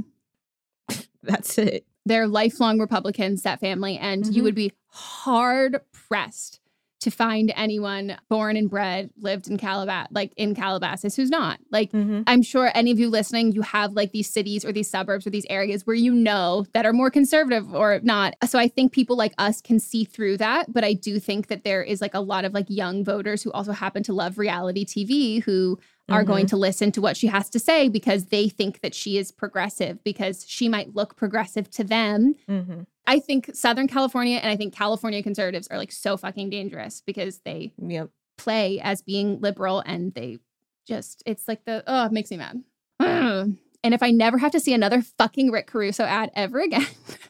That's it. They're lifelong Republicans, that family. And you would be hard pressed to find anyone born and bred, lived in Calabasas who's not. Like, I'm sure any of you listening, you have like these cities or these suburbs or these areas where you know that are more conservative or not. So I think people like us can see through that. But I do think that there is like a lot of like young voters who also happen to love reality TV who are going to listen to what she has to say because they think that she is progressive because she might look progressive to them. I think Southern California and I think California conservatives are like so fucking dangerous because they play as being liberal and they just, it's like it makes me mad. And if I never have to see another fucking Rick Caruso ad ever again.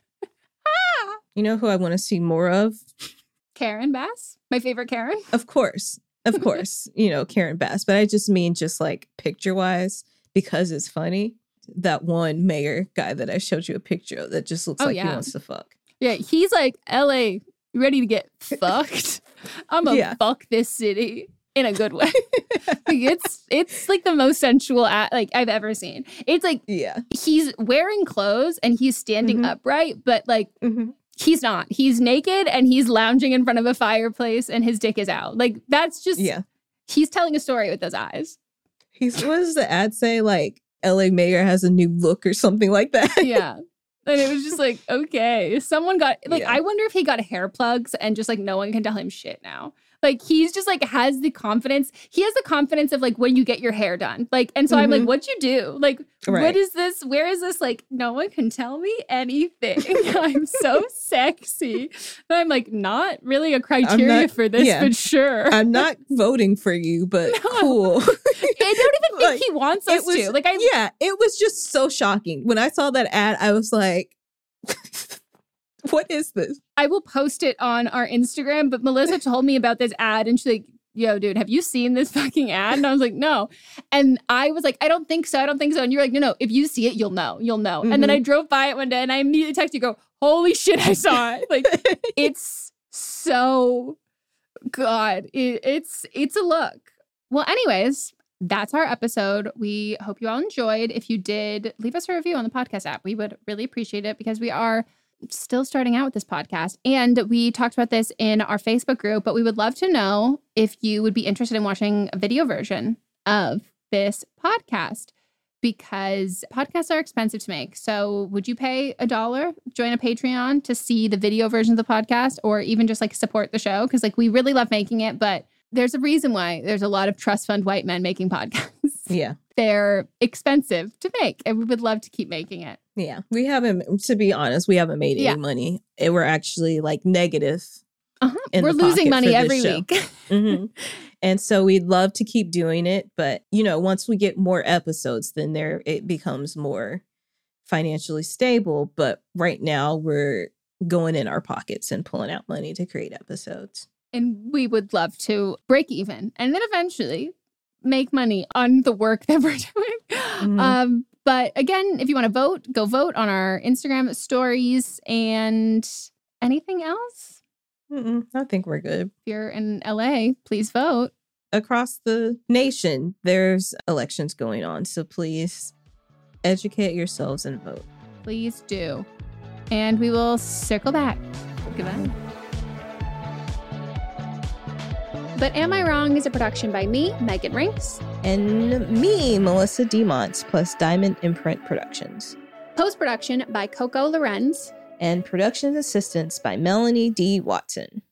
You know who I want to see more of? Karen Bass, my favorite Karen. Of course, you know, Karen Bass. But I just mean just like picture wise, because it's funny. That one mayor guy that I showed you a picture of that just looks like he wants to fuck. Yeah, he's like, LA, you ready to get fucked? I'm gonna fuck this city in a good way. Like, it's like the most sensual like I've ever seen. It's like he's wearing clothes and he's standing upright, but like he's not. He's naked and he's lounging in front of a fireplace and his dick is out. Like that's just he's telling a story with those eyes. What does the ad say? Like LA mayor has a new look or something like that. Yeah. And it was just like, okay, someone got like, I wonder if he got hair plugs and just like no one can tell him shit now. Like he's just like has the confidence. He has the confidence of like when you get your hair done. Like, and so I'm like, what'd you do? Like, what is this? Where is this? Like, no one can tell me anything. I'm so sexy. But I'm like, not really a criteria for this, but sure. I'm not voting for you, but cool. I don't even think he wants us to. Like, it was just so shocking. When I saw that ad, I was like, what is this? I will post it on our Instagram, but Melissa told me about this ad and she's like, yo, dude, have you seen this fucking ad? And I was like, no. And I was like, I don't think so. And you're like, no, if you see it, you'll know. And then I drove by it one day and I immediately texted you, go, holy shit, I saw it. Like, it's so, God, it's a look. Well, anyways, that's our episode. We hope you all enjoyed. If you did, leave us a review on the podcast app. We would really appreciate it because we are still starting out with this podcast. And we talked about this in our Facebook group, but we would love to know if you would be interested in watching a video version of this podcast because podcasts are expensive to make. So would you pay $1, join a Patreon to see the video version of the podcast or even just like support the show? Because like we really love making it, but there's a reason why there's a lot of trust fund white men making podcasts. Yeah. They're expensive to make and we would love to keep making it. Yeah. We haven't, to be honest, we haven't made any money. We're actually like negative. We're losing money every week. Mm-hmm. And so we'd love to keep doing it. But, you know, once we get more episodes, then it becomes more financially stable. But right now we're going in our pockets and pulling out money to create episodes. And we would love to break even and then eventually make money on the work that we're doing. Mm-hmm. But again, if you want to vote, go vote on our Instagram stories. And anything else? I think we're good. If you're in LA, please vote. Across the nation, there's elections going on. So please educate yourselves and vote. Please do. And we will circle back. Goodbye. But Am I Wrong is a production by me, Megan Rinks. And me, Melissa DeMonts, plus Diamond Imprint Productions. Post-production by Coco Lorenz. And production assistance by Melanie D. Watson.